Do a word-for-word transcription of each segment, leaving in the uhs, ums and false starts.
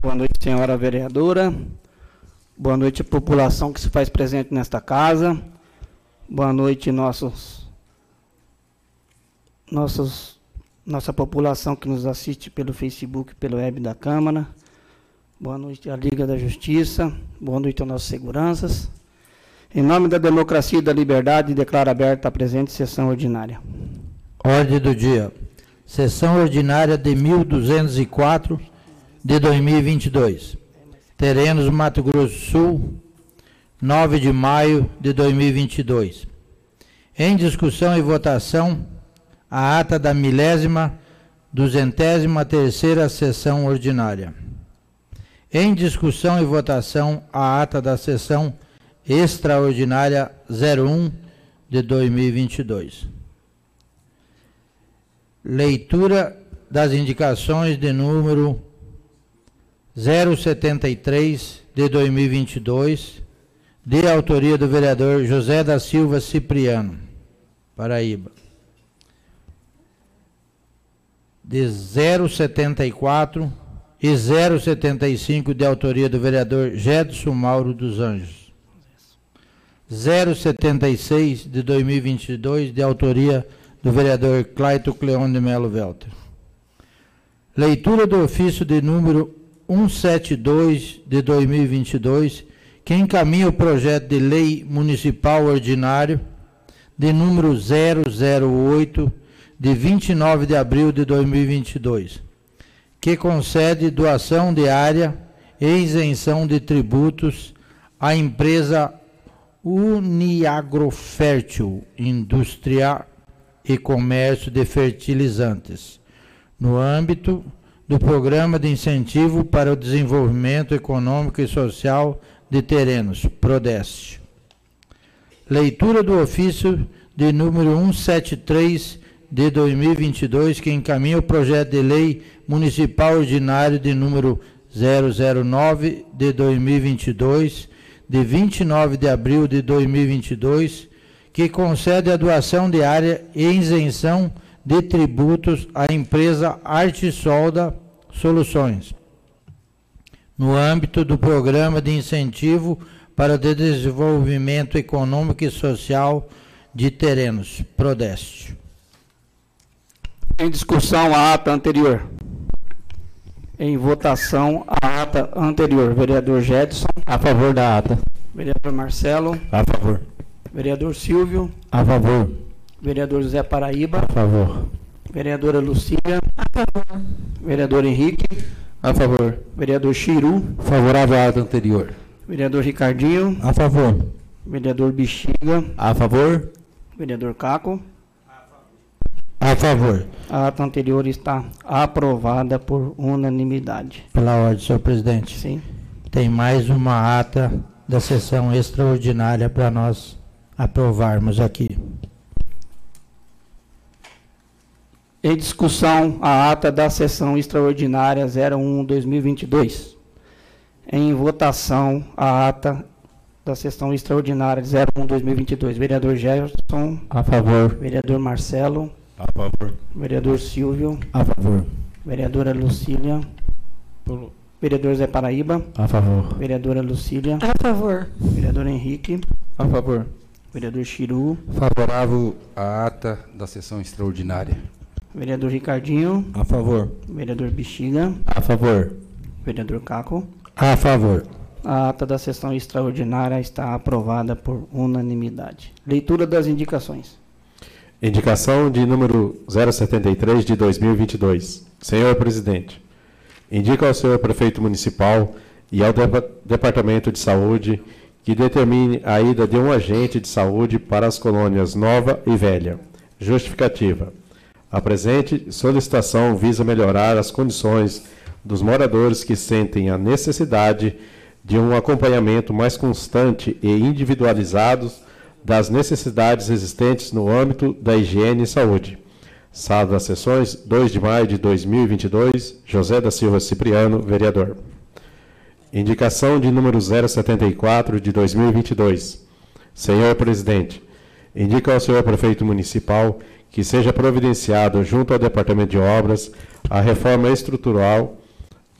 Boa noite, senhora vereadora. Boa noite, população que se faz presente nesta casa. Boa noite, nossos, nossos, nossa população que nos assiste pelo Facebook, pelo web da Câmara. Boa noite à Liga da Justiça. Boa noite aos nossos seguranças. Em nome da democracia e da liberdade, declaro aberta a presente sessão ordinária. Ordem do dia. Sessão ordinária de mil duzentos e quatro de dois mil e vinte e dois. Terenos, Mato Grosso do Sul, nove de maio de dois mil e vinte e dois. Em discussão e votação, a ata da milésima, duzentésima terceira sessão ordinária. Em discussão e votação, a ata da sessão extraordinária zero um de dois mil e vinte e dois. Leitura das indicações de número zero setenta e três de dois mil e vinte e dois, de autoria do vereador José da Silva Cipriano, Paraíba. De zero setenta e quatro e zero setenta e cinco, de autoria do vereador Gedson Mauro dos Anjos. zero setenta e seis de dois mil e vinte e dois, de autoria do vereador Claito Cleon de Melo Welter. Leitura do ofício de número cento e setenta e dois de dois mil e vinte e dois, que encaminha o projeto de lei municipal ordinário de número zero zero oito de vinte e nove de abril de dois mil e vinte e dois, que concede doação de área e isenção de tributos à empresa Uniagrofértil Indústria e Comércio de Fertilizantes, no âmbito do Programa de Incentivo para o Desenvolvimento Econômico e Social de Terenos, Prodeste. Leitura do ofício de número cento e setenta e três de dois mil e vinte e dois, que encaminha o projeto de lei municipal ordinário de número zero zero nove de dois mil e vinte e dois, de vinte e nove de abril de dois mil e vinte e dois, que concede a doação de área e isenção de tributos à empresa Artesolda Soluções, no âmbito do Programa de Incentivo para o Desenvolvimento Econômico e Social de Terenos, Prodeste. Em discussão, a ata anterior. Em votação, a ata anterior. Vereador Gedson. A favor da ata. Vereador Marcelo. A favor. Vereador Silvio. A favor. Vereador Zé Paraíba. A favor. Vereadora Lucília. A favor. Vereador Henrique. A favor. Vereador Chiru. Favorável à ata anterior. Vereador Ricardinho. A favor. Vereador Bexiga. A favor. Vereador Caco. A favor. A ata anterior está aprovada por unanimidade. Pela ordem, senhor presidente. Sim. Tem mais uma ata da sessão extraordinária para nós aprovarmos aqui. Em discussão, a ata da sessão extraordinária zero um barra dois mil e vinte e dois. Em votação, a ata da sessão extraordinária zero um barra dois mil e vinte e dois. Vereador Gerson. A favor. Vereador Marcelo. A favor. Vereador Silvio. A favor. Vereadora Lucília. Vereador Zé Paraíba. A favor. Vereadora Lucília. A favor. Vereador Henrique. A favor. Vereador Chiru. Favorável à ata da sessão extraordinária. Vereador Ricardinho. A favor. Vereador Bexiga. A favor. Vereador Caco. A favor. A ata da sessão extraordinária está aprovada por unanimidade. Leitura das indicações. Indicação de número zero setenta e três de dois mil e vinte e dois. Senhor Presidente, indica ao senhor Prefeito Municipal e ao Dep- Departamento de Saúde que determine a ida de um agente de saúde para as colônias Nova e Velha. Justificativa. A presente solicitação visa melhorar as condições dos moradores que sentem a necessidade de um acompanhamento mais constante e individualizado das necessidades existentes no âmbito da higiene e saúde. Sala das Sessões, dois de maio de dois mil e vinte e dois, José da Silva Cipriano, vereador. Indicação de número zero setenta e quatro de dois mil e vinte e dois. Senhor Presidente, indica ao senhor Prefeito Municipal que seja providenciado junto ao Departamento de Obras a reforma estrutural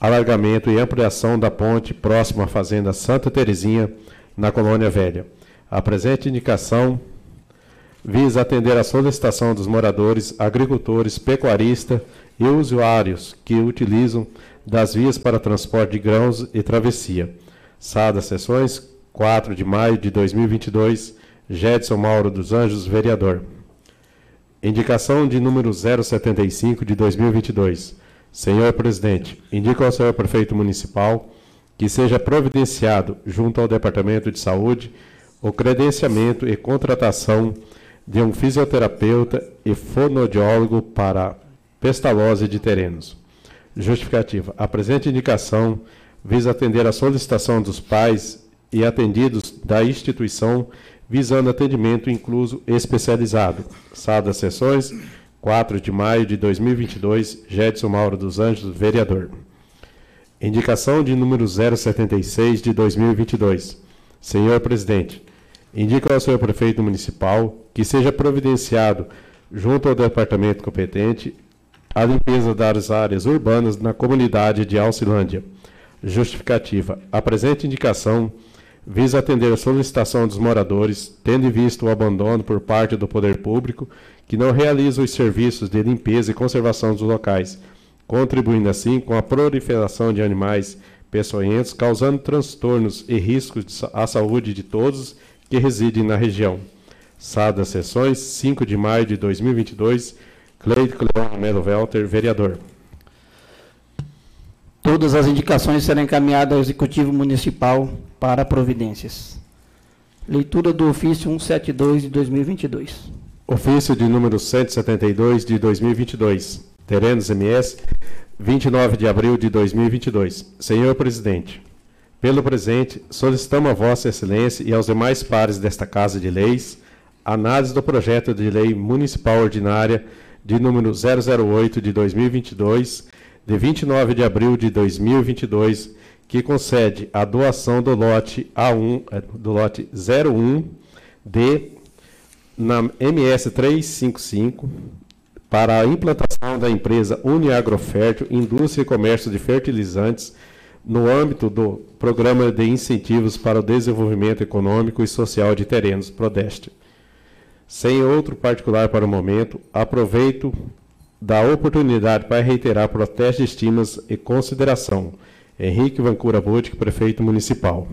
alargamento e ampliação da ponte próxima à Fazenda Santa Terezinha, na Colônia Velha. A presente indicação visa atender à solicitação dos moradores, agricultores, pecuaristas e usuários que utilizam das vias para transporte de grãos e travessia. Sada Sessões, quatro de maio de dois mil e vinte e dois, Gedson Mauro dos Anjos, vereador. Indicação de número zero setenta e cinco de dois mil e vinte e dois. Senhor Presidente, indico ao senhor Prefeito Municipal que seja providenciado, junto ao Departamento de Saúde, o credenciamento e contratação de um fisioterapeuta e fonoaudiólogo para pestalose de Terenos. Justificativa. A presente indicação visa atender à solicitação dos pais e atendidos da instituição, visando atendimento incluso especializado. Sada Sessões, quatro de maio de dois mil e vinte e dois, Gedson Mauro dos Anjos, vereador. Indicação de número zero setenta e seis de dois mil e vinte e dois. Senhor Presidente, indica ao senhor Prefeito Municipal que seja providenciado, junto ao departamento competente, a limpeza das áreas urbanas na comunidade de Alcilândia. Justificativa. A presente indicação visa atender a solicitação dos moradores, tendo em vista o abandono por parte do poder público, que não realiza os serviços de limpeza e conservação dos locais, contribuindo assim com a proliferação de animais peçonhentos, causando transtornos e riscos à saúde de todos que residem na região. Sada Sessões, cinco de maio de dois mil e vinte e dois, Cleide Cleon Melo Welter, vereador. Todas as indicações serão encaminhadas ao Executivo Municipal para providências. Leitura do ofício cento e setenta e dois de dois mil e vinte e dois. Ofício de número cento e setenta e dois de dois mil e vinte e dois. Terenos M S, vinte e nove de abril de dois mil e vinte e dois. Senhor Presidente, pelo presente, solicitamos a Vossa Excelência e aos demais pares desta Casa de Leis análise do projeto de lei municipal ordinária de número zero zero oito de dois mil e vinte e dois, de vinte e nove de abril de dois mil e vinte e dois, que concede a doação do lote A um, do lote zero um D na M S trezentos e cinquenta e cinco para a implantação da empresa Uniagrofértil Indústria e Comércio de Fertilizantes no âmbito do Programa de Incentivos para o Desenvolvimento Econômico e Social de Terenos, Prodeste. Sem outro particular para o momento, aproveito da oportunidade para reiterar protesto de estimas e consideração. Henrique Vancura Butic, Prefeito Municipal.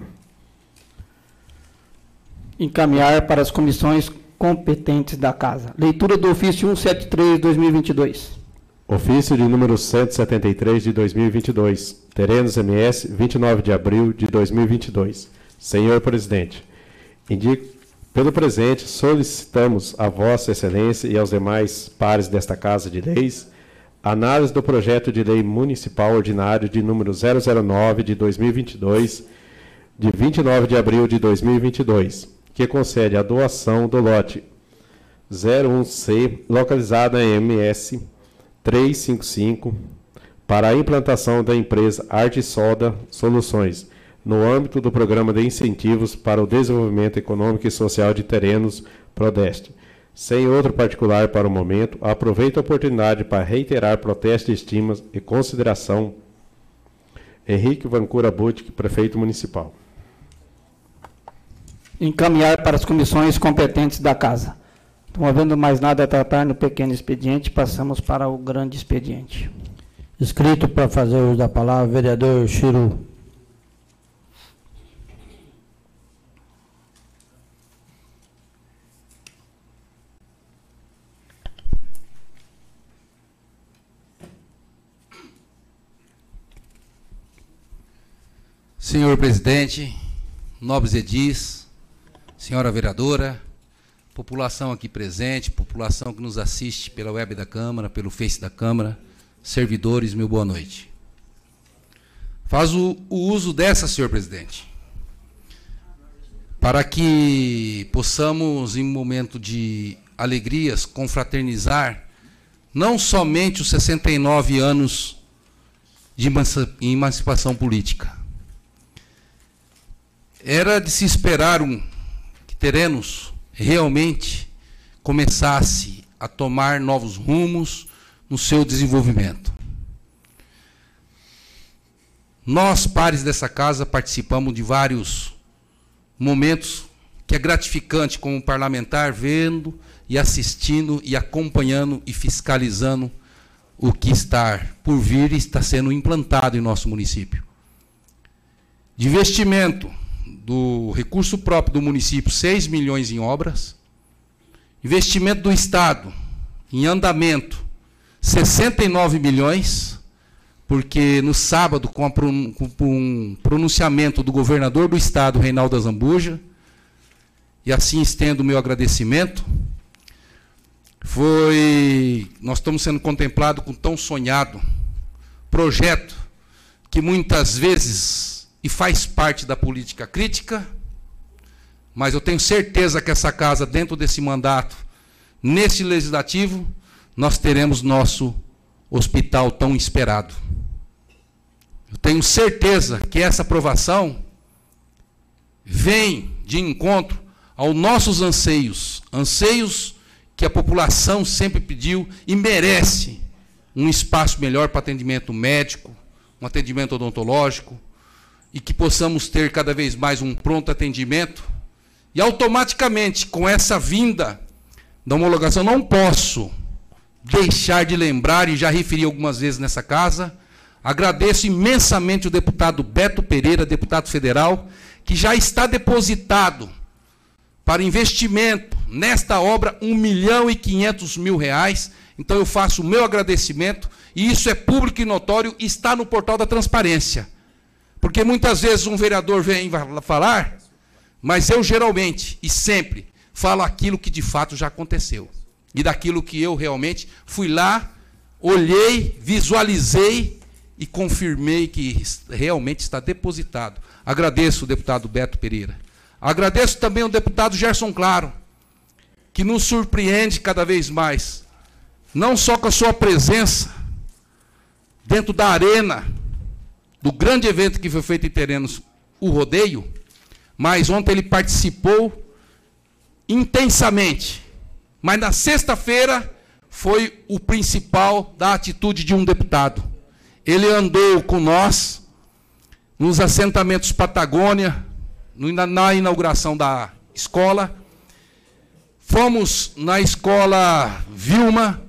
Encaminhar para as comissões competentes da Casa. Leitura do ofício cento e setenta e três de dois mil e vinte e dois. Ofício de número cento e setenta e três de dois mil e vinte e dois. Terenos M S, vinte e nove de abril de dois mil e vinte e dois. Senhor Presidente, indico, pelo presente, solicitamos a Vossa Excelência e aos demais pares desta Casa de Leis análise do projeto de lei municipal ordinário de número zero zero nove de dois mil e vinte e dois, de vinte e nove de abril de dois mil e vinte e dois, que concede a doação do lote zero um C, localizada em M S trezentos e cinquenta e cinco, para a implantação da empresa Arte Soda Soluções, no âmbito do Programa de Incentivos para o Desenvolvimento Econômico e Social de Terenos, Prodeste. Sem outro particular para o momento, aproveito a oportunidade para reiterar protesto de estimas e consideração. Henrique Vancura Butic, Prefeito Municipal. Encaminhar para as comissões competentes da Casa. Não havendo mais nada a tratar no pequeno expediente, passamos para o grande expediente. Inscrito para fazer uso da palavra, vereador Chiru. Senhor Presidente, nobres edis, senhora vereadora, população aqui presente, população que nos assiste pela web da Câmara, pelo Face da Câmara, servidores, meu boa noite. Faz o, o uso dessa, senhor Presidente, para que possamos, em um momento de alegrias, confraternizar não somente os sessenta e nove anos de emancipação política. Era de se esperar um, que Terenos realmente começasse a tomar novos rumos no seu desenvolvimento. Nós, pares dessa casa, participamos de vários momentos que é gratificante como parlamentar, vendo e assistindo e acompanhando e fiscalizando o que está por vir e está sendo implantado em nosso município. De investimento do recurso próprio do município, seis milhões em obras. Investimento do Estado em andamento, sessenta e nove milhões, porque no sábado, com, a, com um pronunciamento do governador do Estado, Reinaldo Azambuja, e assim estendo o meu agradecimento, foi, nós estamos sendo contemplados com tão sonhado projeto que muitas vezes, e faz parte da política crítica, mas eu tenho certeza que essa casa, dentro desse mandato, nesse legislativo, nós teremos nosso hospital tão esperado. Eu tenho certeza que essa aprovação vem de encontro aos nossos anseios, anseios que a população sempre pediu e merece um espaço melhor para atendimento médico, um atendimento odontológico, e que possamos ter cada vez mais um pronto atendimento. E automaticamente, com essa vinda da homologação, não posso deixar de lembrar, e já referi algumas vezes nessa casa, agradeço imensamente o deputado Beto Pereira, deputado federal, que já está depositado para investimento nesta obra um milhão e quinhentos mil reais. Então eu faço o meu agradecimento, e isso é público e notório, e está no portal da transparência. Porque muitas vezes um vereador vem falar, mas eu geralmente e sempre falo aquilo que de fato já aconteceu. E daquilo que eu realmente fui lá, olhei, visualizei e confirmei que realmente está depositado. Agradeço o deputado Beto Pereira. Agradeço também ao deputado Gerson Claro, que nos surpreende cada vez mais, não só com a sua presença dentro da arena, do grande evento que foi feito em Terenos, o rodeio, mas ontem ele participou intensamente. Mas na sexta-feira foi o principal da atitude de um deputado. Ele andou com nós nos assentamentos Patagônia, na inauguração da escola. Fomos na escola Vilma,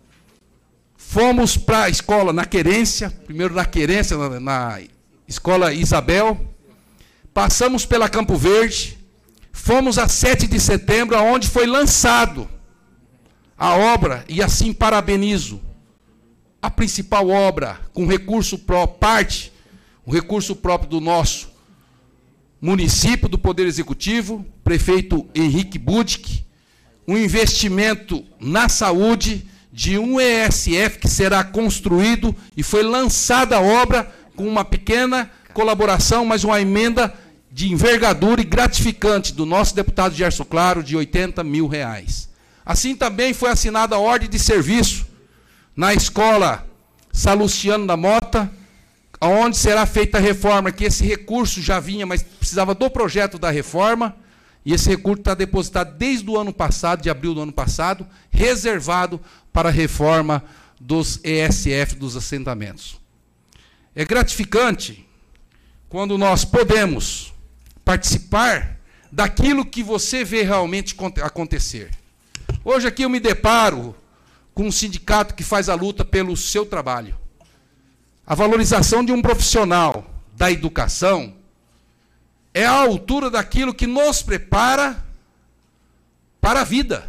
fomos para a escola na Querência, primeiro na Querência, na, na escola Isabel, passamos pela Campo Verde, fomos a sete de setembro, onde foi lançado a obra, e assim parabenizo a principal obra, com recurso próprio, parte, o recurso próprio do nosso município, do Poder Executivo, prefeito Henrique Budic, um investimento na saúde de um E S F que será construído, e foi lançada a obra com uma pequena colaboração, mas uma emenda de envergadura e gratificante do nosso deputado Gerson Claro, de oitenta mil reais. Assim também foi assinada a ordem de serviço na escola Salustiano da Mota, onde será feita a reforma, que esse recurso já vinha, mas precisava do projeto da reforma, e esse recurso está depositado desde o ano passado, de abril do ano passado, reservado para a reforma dos E S F dos assentamentos. É gratificante quando nós podemos participar daquilo que você vê realmente acontecer. Hoje aqui eu me deparo com um sindicato que faz a luta pelo seu trabalho. A valorização de um profissional da educação é a altura daquilo que nos prepara para a vida.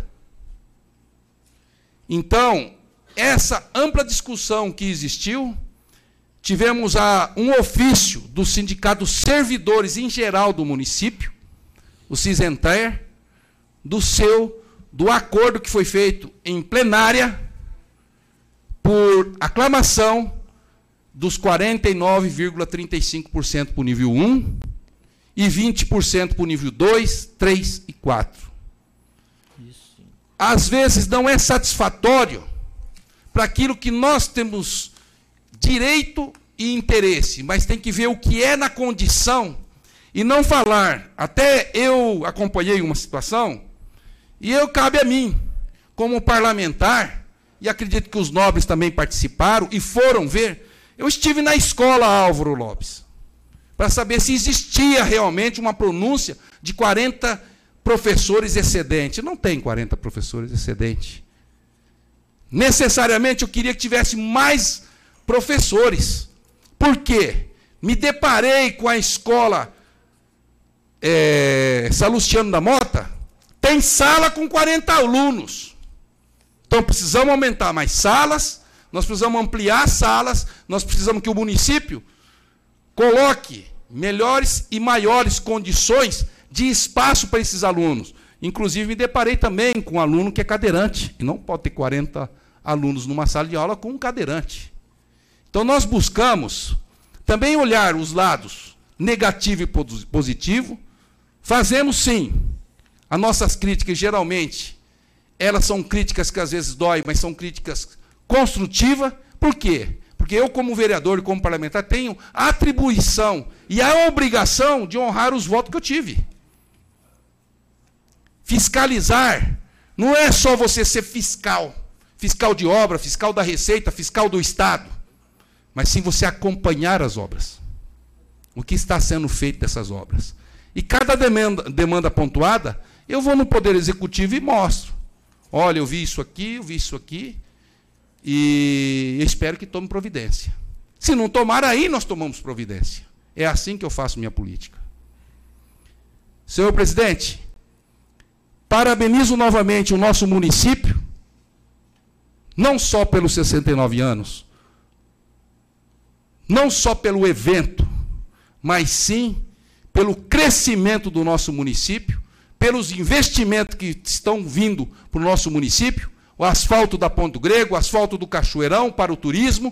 Então, essa ampla discussão que existiu, tivemos a, um ofício do Sindicato dos Servidores em geral do município, o Cisenter, do seu, do acordo que foi feito em plenária, por aclamação, dos quarenta e nove vírgula trinta e cinco por cento para o nível um e vinte por cento para o nível dois, três e quatro. Às vezes não é satisfatório para aquilo que nós temos direito e interesse, mas tem que ver o que é na condição e não falar. Até eu acompanhei uma situação, e eu cabe a mim, como parlamentar, e acredito que os nobres também participaram e foram ver. Eu estive na escola Álvaro Lopes, para saber se existia realmente uma pronúncia de quarenta professores excedentes. Não tem quarenta professores excedentes. Necessariamente eu queria que tivesse mais professores. Por quê? Me deparei com a escola é, Salustiano da Mota, tem sala com quarenta alunos. Então precisamos aumentar mais salas, nós precisamos ampliar salas, nós precisamos que o município coloque melhores e maiores condições de espaço para esses alunos. Inclusive, me deparei também com um aluno que é cadeirante, e não pode ter quarenta alunos numa sala de aula com um cadeirante. Então, nós buscamos também olhar os lados negativo e positivo. Fazemos, sim, as nossas críticas, geralmente, elas são críticas que às vezes dói, mas são críticas construtivas. Por quê? Porque eu, como vereador e como parlamentar, tenho a atribuição e a obrigação de honrar os votos que eu tive. Fiscalizar não é só você ser fiscal, fiscal de obra, fiscal da Receita, fiscal do Estado, mas sim você acompanhar as obras. O que está sendo feito dessas obras. E cada demanda, demanda pontuada, eu vou no Poder Executivo e mostro. Olha, eu vi isso aqui, eu vi isso aqui, e espero que tome providência. Se não tomar, aí nós tomamos providência. É assim que eu faço minha política. Senhor presidente, parabenizo novamente o nosso município, não só pelos sessenta e nove anos, não só pelo evento, mas sim pelo crescimento do nosso município, pelos investimentos que estão vindo para o nosso município, o asfalto da Ponto Grego, o asfalto do Cachoeirão para o turismo,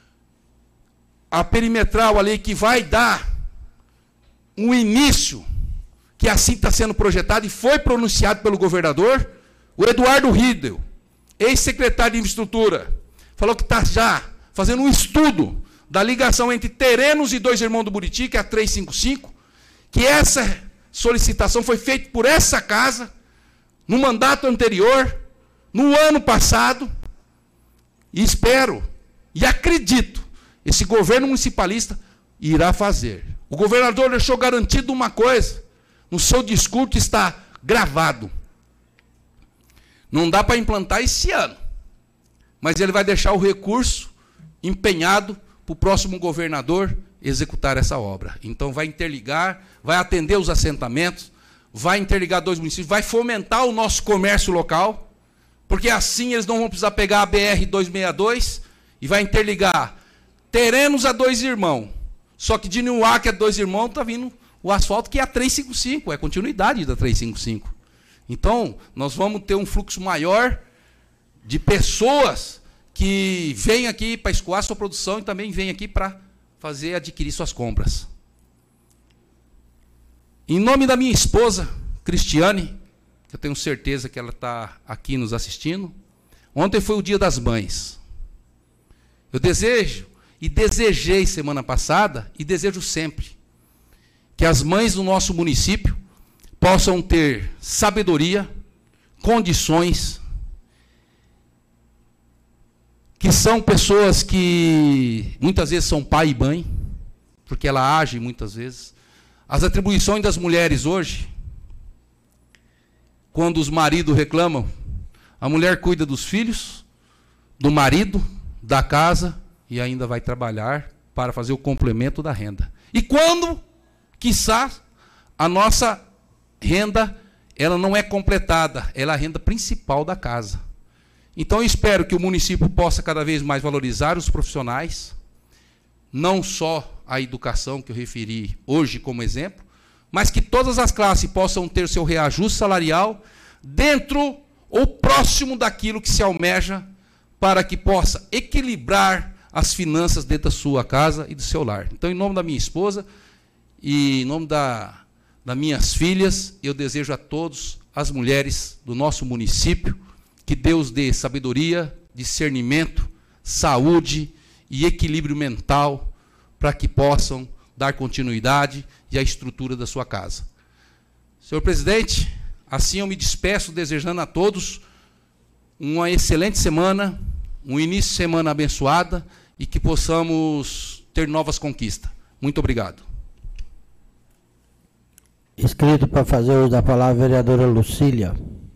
a perimetral ali que vai dar um início, que assim está sendo projetado e foi pronunciado pelo governador, o Eduardo Riedel, ex-secretário de Infraestrutura, falou que está já fazendo um estudo da ligação entre Terenos e Dois Irmãos do Buriti, que é a trezentos e cinquenta e cinco, que essa solicitação foi feita por essa casa, no mandato anterior, no ano passado, e espero, e acredito, esse governo municipalista irá fazer. O governador deixou garantido uma coisa, no seu discurso está gravado. Não dá para implantar esse ano, mas ele vai deixar o recurso empenhado para o próximo governador executar essa obra. Então vai interligar, vai atender os assentamentos, vai interligar dois municípios, vai fomentar o nosso comércio local, porque assim eles não vão precisar pegar a B R duzentos e sessenta e dois e vai interligar Terenos a Dois Irmãos. Só que de Niuá, que é Dois Irmãos, está vindo o asfalto que é a trezentos e cinquenta e cinco, é a continuidade da trezentos e cinquenta e cinco. Então, nós vamos ter um fluxo maior de pessoas que vêm aqui para escoar sua produção e também vêm aqui para fazer, adquirir suas compras. Em nome da minha esposa, Cristiane, eu tenho certeza que ela está aqui nos assistindo, ontem foi o Dia das Mães. Eu desejo, e desejei semana passada, e desejo sempre, que as mães do nosso município possam ter sabedoria, condições, que são pessoas que muitas vezes são pai e mãe, porque ela age muitas vezes. As atribuições das mulheres hoje, quando os maridos reclamam, a mulher cuida dos filhos, do marido, da casa, e ainda vai trabalhar para fazer o complemento da renda. E quando, quiçá, a nossa renda, ela não é completada, ela é a renda principal da casa. Então, eu espero que o município possa cada vez mais valorizar os profissionais, não só a educação que eu referi hoje como exemplo, mas que todas as classes possam ter seu reajuste salarial dentro ou próximo daquilo que se almeja para que possa equilibrar as finanças dentro da sua casa e do seu lar. Então, em nome da minha esposa e em nome da, das minhas filhas, eu desejo a todos as mulheres do nosso município que Deus dê sabedoria, discernimento, saúde e equilíbrio mental para que possam dar continuidade e a estrutura da sua casa. Senhor presidente, assim eu me despeço desejando a todos uma excelente semana, um início de semana abençoada e que possamos ter novas conquistas. Muito obrigado. Inscrito para fazer uso da palavra, a vereadora Lucília.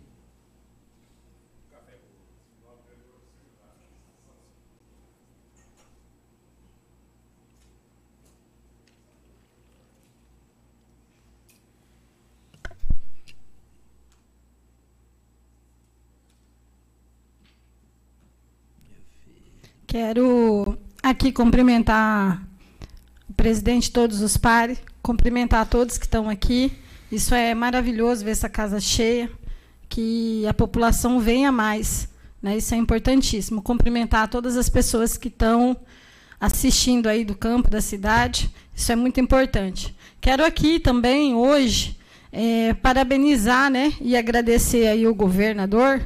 Quero aqui cumprimentar o presidente, todos os pares, cumprimentar a todos que estão aqui. Isso é maravilhoso ver essa casa cheia, que a população venha mais, né? Isso é importantíssimo. Cumprimentar todas as pessoas que estão assistindo aí do campo, da cidade, isso é muito importante. Quero aqui também, hoje, é, parabenizar, né, e agradecer aí o governador,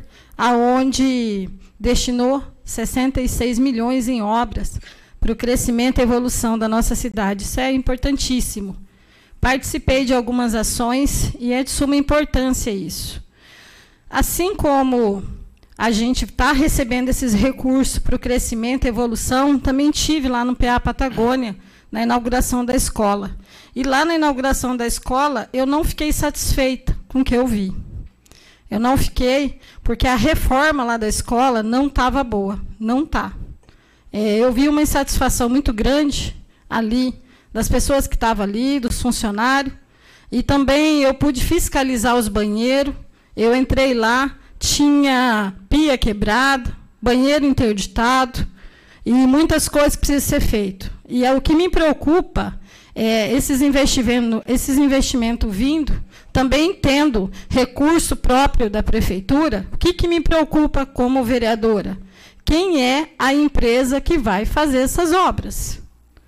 aonde destinou sessenta e seis milhões em obras para o crescimento e evolução da nossa cidade. Isso é importantíssimo. Participei de algumas ações e é de suma importância isso. Assim como a gente está recebendo esses recursos para o crescimento e evolução, também tive lá no P A Patagônia, na inauguração da escola. E lá na inauguração da escola, eu não fiquei satisfeita com o que eu vi. Eu não fiquei, porque a reforma lá da escola não estava boa, não está. É, eu vi uma insatisfação muito grande ali, das pessoas que estavam ali, dos funcionários, e também eu pude fiscalizar os banheiros. Eu entrei lá, tinha pia quebrada, banheiro interditado, e muitas coisas precisam ser feitas. E é o que me preocupa, é, esses investimentos, esses investimentos vindo, também tendo recurso próprio da prefeitura. O que, que me preocupa como vereadora? Quem é a empresa que vai fazer essas obras?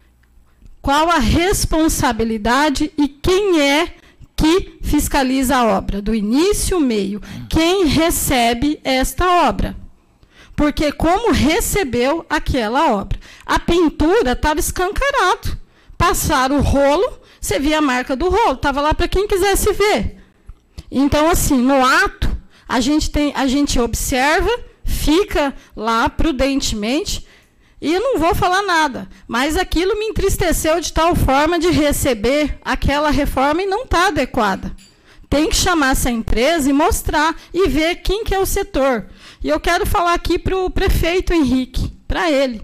Qual a responsabilidade e quem é que fiscaliza a obra? Do início, meio. Quem recebe esta obra? Porque como recebeu aquela obra? A pintura estava escancarado. Passaram o rolo, você via a marca do rolo, estava lá para quem quisesse ver. Então, assim, no ato, a gente, tem, a gente observa, fica lá prudentemente, e eu não vou falar nada, mas aquilo me entristeceu de tal forma de receber aquela reforma e não está adequada. Tem que chamar essa empresa e mostrar, e ver quem que é o setor. E eu quero falar aqui para o prefeito Henrique, para ele.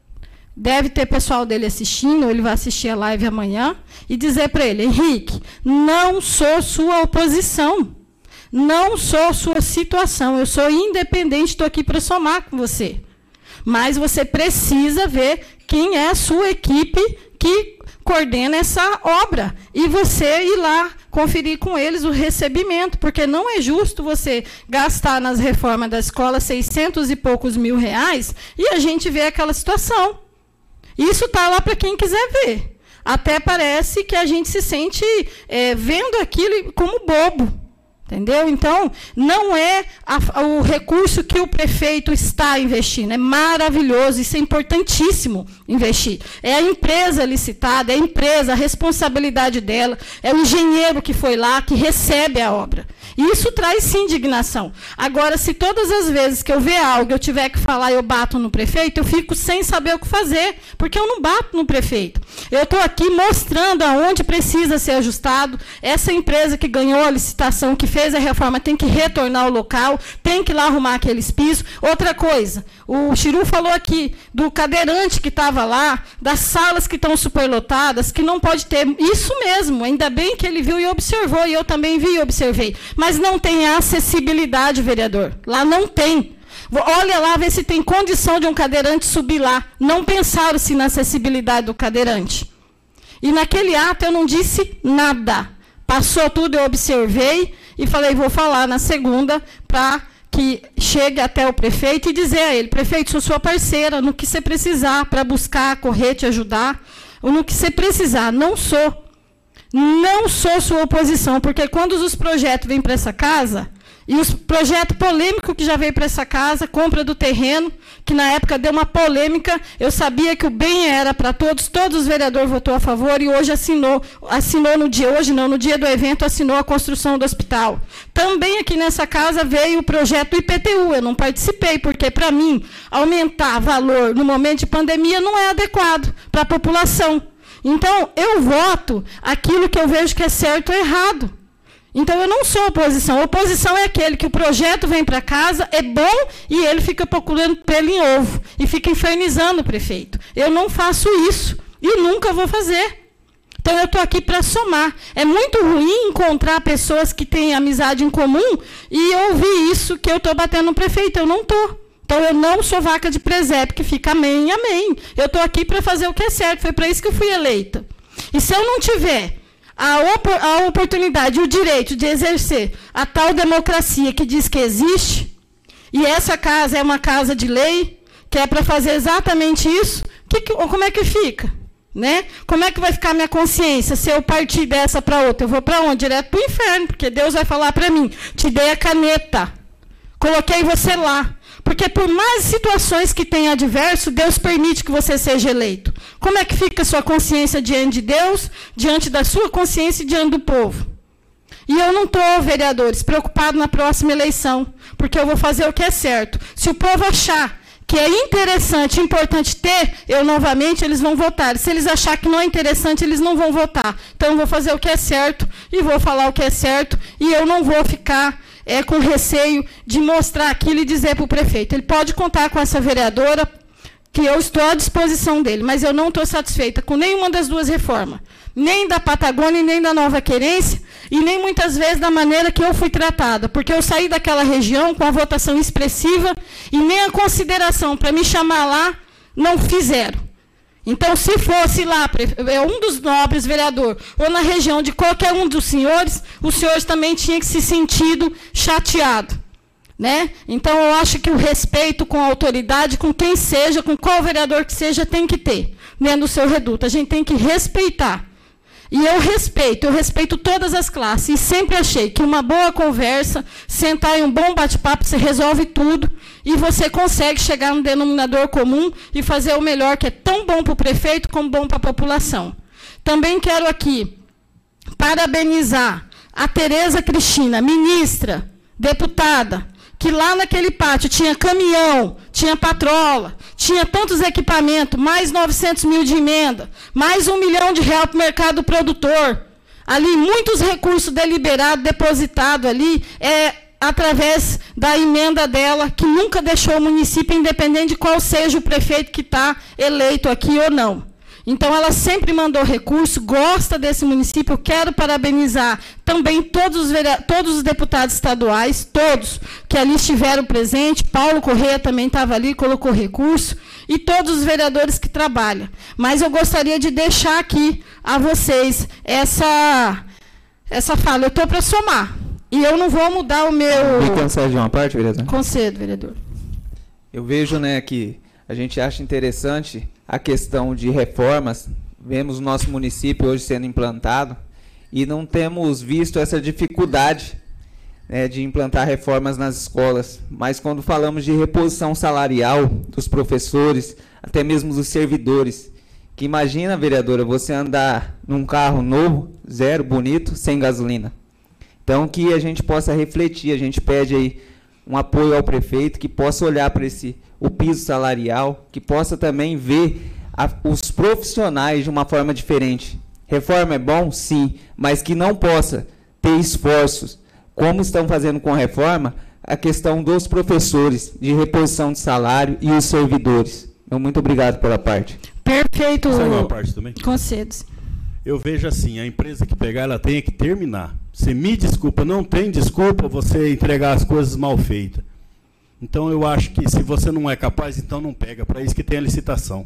Deve ter pessoal dele assistindo, ele vai assistir a live amanhã, e dizer para ele: Henrique, não sou sua oposição, não sou sua situação, eu sou independente, estou aqui para somar com você. Mas você precisa ver quem é a sua equipe que coordena essa obra, e você ir lá conferir com eles o recebimento, porque não é justo você gastar nas reformas da escola seiscentos e poucos mil reais e a gente vê aquela situação. Isso está lá para quem quiser ver. Até parece que a gente se sente é, vendo aquilo como bobo. Entendeu? Então, não é a, o recurso que o prefeito está investindo. É maravilhoso, isso é importantíssimo investir. É a empresa licitada, é a empresa, a responsabilidade dela, é o engenheiro que foi lá, que recebe a obra. E isso traz, sim, indignação. Agora, se todas as vezes que eu ver algo, eu tiver que falar, eu bato no prefeito, eu fico sem saber o que fazer, porque eu não bato no prefeito. Eu estou aqui mostrando aonde precisa ser ajustado. Essa empresa que ganhou a licitação, que fez a reforma, tem que retornar ao local, tem que ir lá arrumar aqueles pisos. Outra coisa, o Chiru falou aqui do cadeirante que estava lá, das salas que estão superlotadas, que não pode ter. Isso mesmo, ainda bem que ele viu e observou, e eu também vi e observei. Mas não tem acessibilidade, vereador. Lá não tem. Olha lá, vê se tem condição de um cadeirante subir lá. Não pensaram-se na acessibilidade do cadeirante. E naquele ato eu não disse nada. Passou tudo, eu observei e falei, vou falar na segunda para que chegue até o prefeito e dizer a ele: prefeito, sou sua parceira, no que você precisar, para buscar, correr, te ajudar, ou no que você precisar. Não sou. Não sou sua oposição, porque quando os projetos vêm para essa casa, e os projetos polêmicos que já veio para essa casa, compra do terreno, que na época deu uma polêmica, eu sabia que o bem era para todos, todos os vereadores votou a favor, e hoje assinou, assinou no dia, hoje não, no dia do evento, assinou a construção do hospital. Também aqui nessa casa veio o projeto I P T U, eu não participei, porque para mim, aumentar valor no momento de pandemia não é adequado para a população. Então, eu voto aquilo que eu vejo que é certo ou errado. Então, eu não sou oposição. A oposição é aquele que o projeto vem para casa, é bom, e ele fica procurando pelo em ovo, e fica infernizando o prefeito. Eu não faço isso, e nunca vou fazer. Então, eu estou aqui para somar. É muito ruim encontrar pessoas que têm amizade em comum e ouvir isso que eu estou batendo no prefeito. Eu não estou. Então, eu não sou vaca de presépio, que fica amém, amém. Eu estou aqui para fazer o que é certo. Foi para isso que eu fui eleita. E se eu não tiver a, op a oportunidade, o direito de exercer a tal democracia que diz que existe, e essa casa é uma casa de lei, que é para fazer exatamente isso, que, que, como é que fica? Né? Como é que vai ficar minha consciência se eu partir dessa para outra? Eu vou para onde? Direto para o inferno, porque Deus vai falar para mim, te dei a caneta, coloquei você lá. Porque por mais situações que tem adverso, Deus permite que você seja eleito. Como é que fica a sua consciência diante de Deus, diante da sua consciência e diante do povo? E eu não estou, vereadores, preocupado na próxima eleição, porque eu vou fazer o que é certo. Se o povo achar que é interessante, importante ter, eu novamente, eles vão votar. Se eles acharem que não é interessante, eles não vão votar. Então, eu vou fazer o que é certo e vou falar o que é certo, e eu não vou ficar é, com receio de mostrar aquilo e dizer para o prefeito. Ele pode contar com essa vereadora, que eu estou à disposição dele, mas eu não estou satisfeita com nenhuma das duas reformas, nem da Patagônia, nem da Nova Querência, e nem muitas vezes da maneira que eu fui tratada, porque eu saí daquela região com a votação expressiva e nem a consideração para me chamar lá não fizeram. Então, se fosse lá, um dos nobres vereador, ou na região de qualquer um dos senhores, os senhores também tinham que se sentido chateado. Né? Então, eu acho que o respeito com a autoridade, com quem seja, com qual vereador que seja, tem que ter dentro do seu reduto. A gente tem que respeitar. E eu respeito, eu respeito todas as classes. E sempre achei que uma boa conversa, sentar em um bom bate-papo, você resolve tudo e você consegue chegar no denominador comum e fazer o melhor, que é tão bom para o prefeito como bom para a população. Também quero aqui parabenizar a Tereza Cristina, ministra, deputada, que lá naquele pátio tinha caminhão, tinha patrola, tinha tantos equipamentos, mais novecentos mil de emenda, mais um milhão de reais para o mercado produtor. Ali, muitos recursos deliberados, depositados ali, é, através da emenda dela, que nunca deixou o município, independente de qual seja o prefeito que está eleito aqui ou não. Então, ela sempre mandou recurso, gosta desse município. Eu quero parabenizar também todos os, todos os deputados estaduais, todos que ali estiveram presentes. Paulo Correia também estava ali, colocou recurso, e todos os vereadores que trabalham. Mas eu gostaria de deixar aqui a vocês essa, essa fala. Eu estou para somar, e eu não vou mudar o meu... Me cansar de uma parte, vereador? Concedo, vereador. Eu vejo, né, que a gente acha interessante a questão de reformas. Vemos o nosso município hoje sendo implantado e não temos visto essa dificuldade, né, de implantar reformas nas escolas. Mas quando falamos de reposição salarial dos professores, até mesmo dos servidores, que imagina, vereadora, você andar num carro novo, zero, bonito, sem gasolina. Então, que a gente possa refletir, a gente pede aí um apoio ao prefeito, que possa olhar para esse o piso salarial, que possa também ver a, os profissionais de uma forma diferente. Reforma é bom? Sim, mas que não possa ter esforços, como estão fazendo com a reforma, a questão dos professores, de reposição de salário e os servidores. Então, muito obrigado pela parte. Perfeito. Sabe uma parte também? Concedo. Eu vejo assim, a empresa que pegar, ela tem que terminar. Você me desculpa, não tem desculpa você entregar as coisas mal feitas. Então, eu acho que se você não é capaz, então não pega. Para isso que tem a licitação.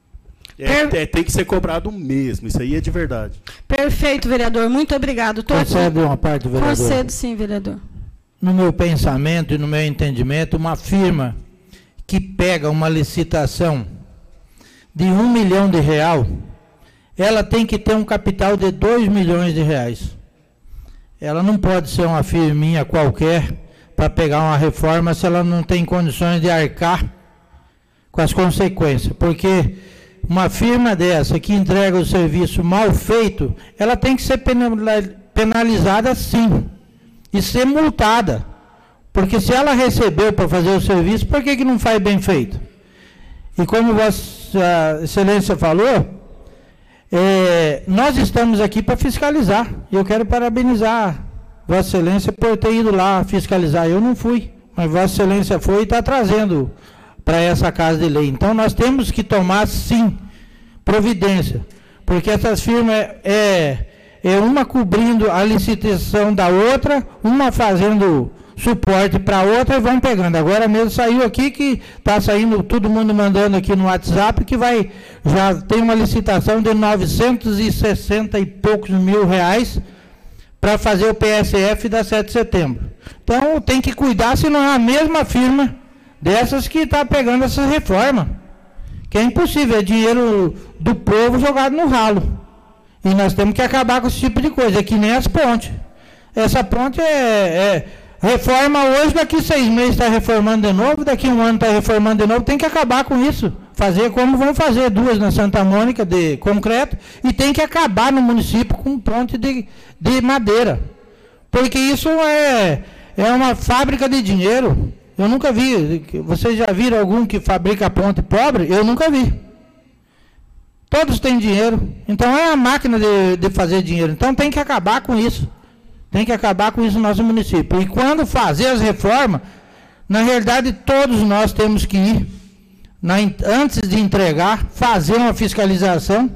É, é, tem que ser cobrado mesmo. Isso aí é de verdade. Perfeito, vereador. Muito obrigado. Tô Concede uma parte, vereador? Concedo, sim, vereador. No meu pensamento e no meu entendimento, uma firma que pega uma licitação de um milhão de real, ela tem que ter um capital de dois milhões de reais. Ela não pode ser uma firminha qualquer para pegar uma reforma se ela não tem condições de arcar com as consequências. Porque uma firma dessa que entrega o serviço mal feito, ela tem que ser penalizada sim e ser multada. Porque se ela recebeu para fazer o serviço, por que que não faz bem feito? E como Vossa Excelência falou, É, nós estamos aqui para fiscalizar. Eu quero parabenizar Vossa Excelência por ter ido lá fiscalizar. Eu não fui, mas Vossa Excelência foi e está trazendo para essa Casa de Lei. Então nós temos que tomar, sim, providência, porque essas firmas é, é, é uma cobrindo a licitação da outra, uma fazendo suporte para a outra e vão pegando. Agora mesmo saiu aqui que está saindo, todo mundo mandando aqui no WhatsApp que vai, já tem uma licitação de novecentos e sessenta e poucos mil reais para fazer o P S F da sete de setembro. Então tem que cuidar, se não é a mesma firma dessas que está pegando essa reforma. Que é impossível, é dinheiro do povo jogado no ralo. E nós temos que acabar com esse tipo de coisa, é que nem as pontes. Essa ponte é, é reforma hoje, daqui seis meses está reformando de novo, daqui um ano está reformando de novo, tem que acabar com isso. Fazer como vão fazer duas na Santa Mônica de concreto, e tem que acabar no município com ponte de, de madeira. Porque isso é, é uma fábrica de dinheiro. Eu nunca vi. Vocês já viram algum que fabrica ponte pobre? Eu nunca vi. Todos têm dinheiro. Então é a máquina de, de fazer dinheiro. Então tem que acabar com isso. Tem que acabar com isso no nosso município. E quando fazer as reformas, na realidade todos nós temos que ir, na, antes de entregar, fazer uma fiscalização.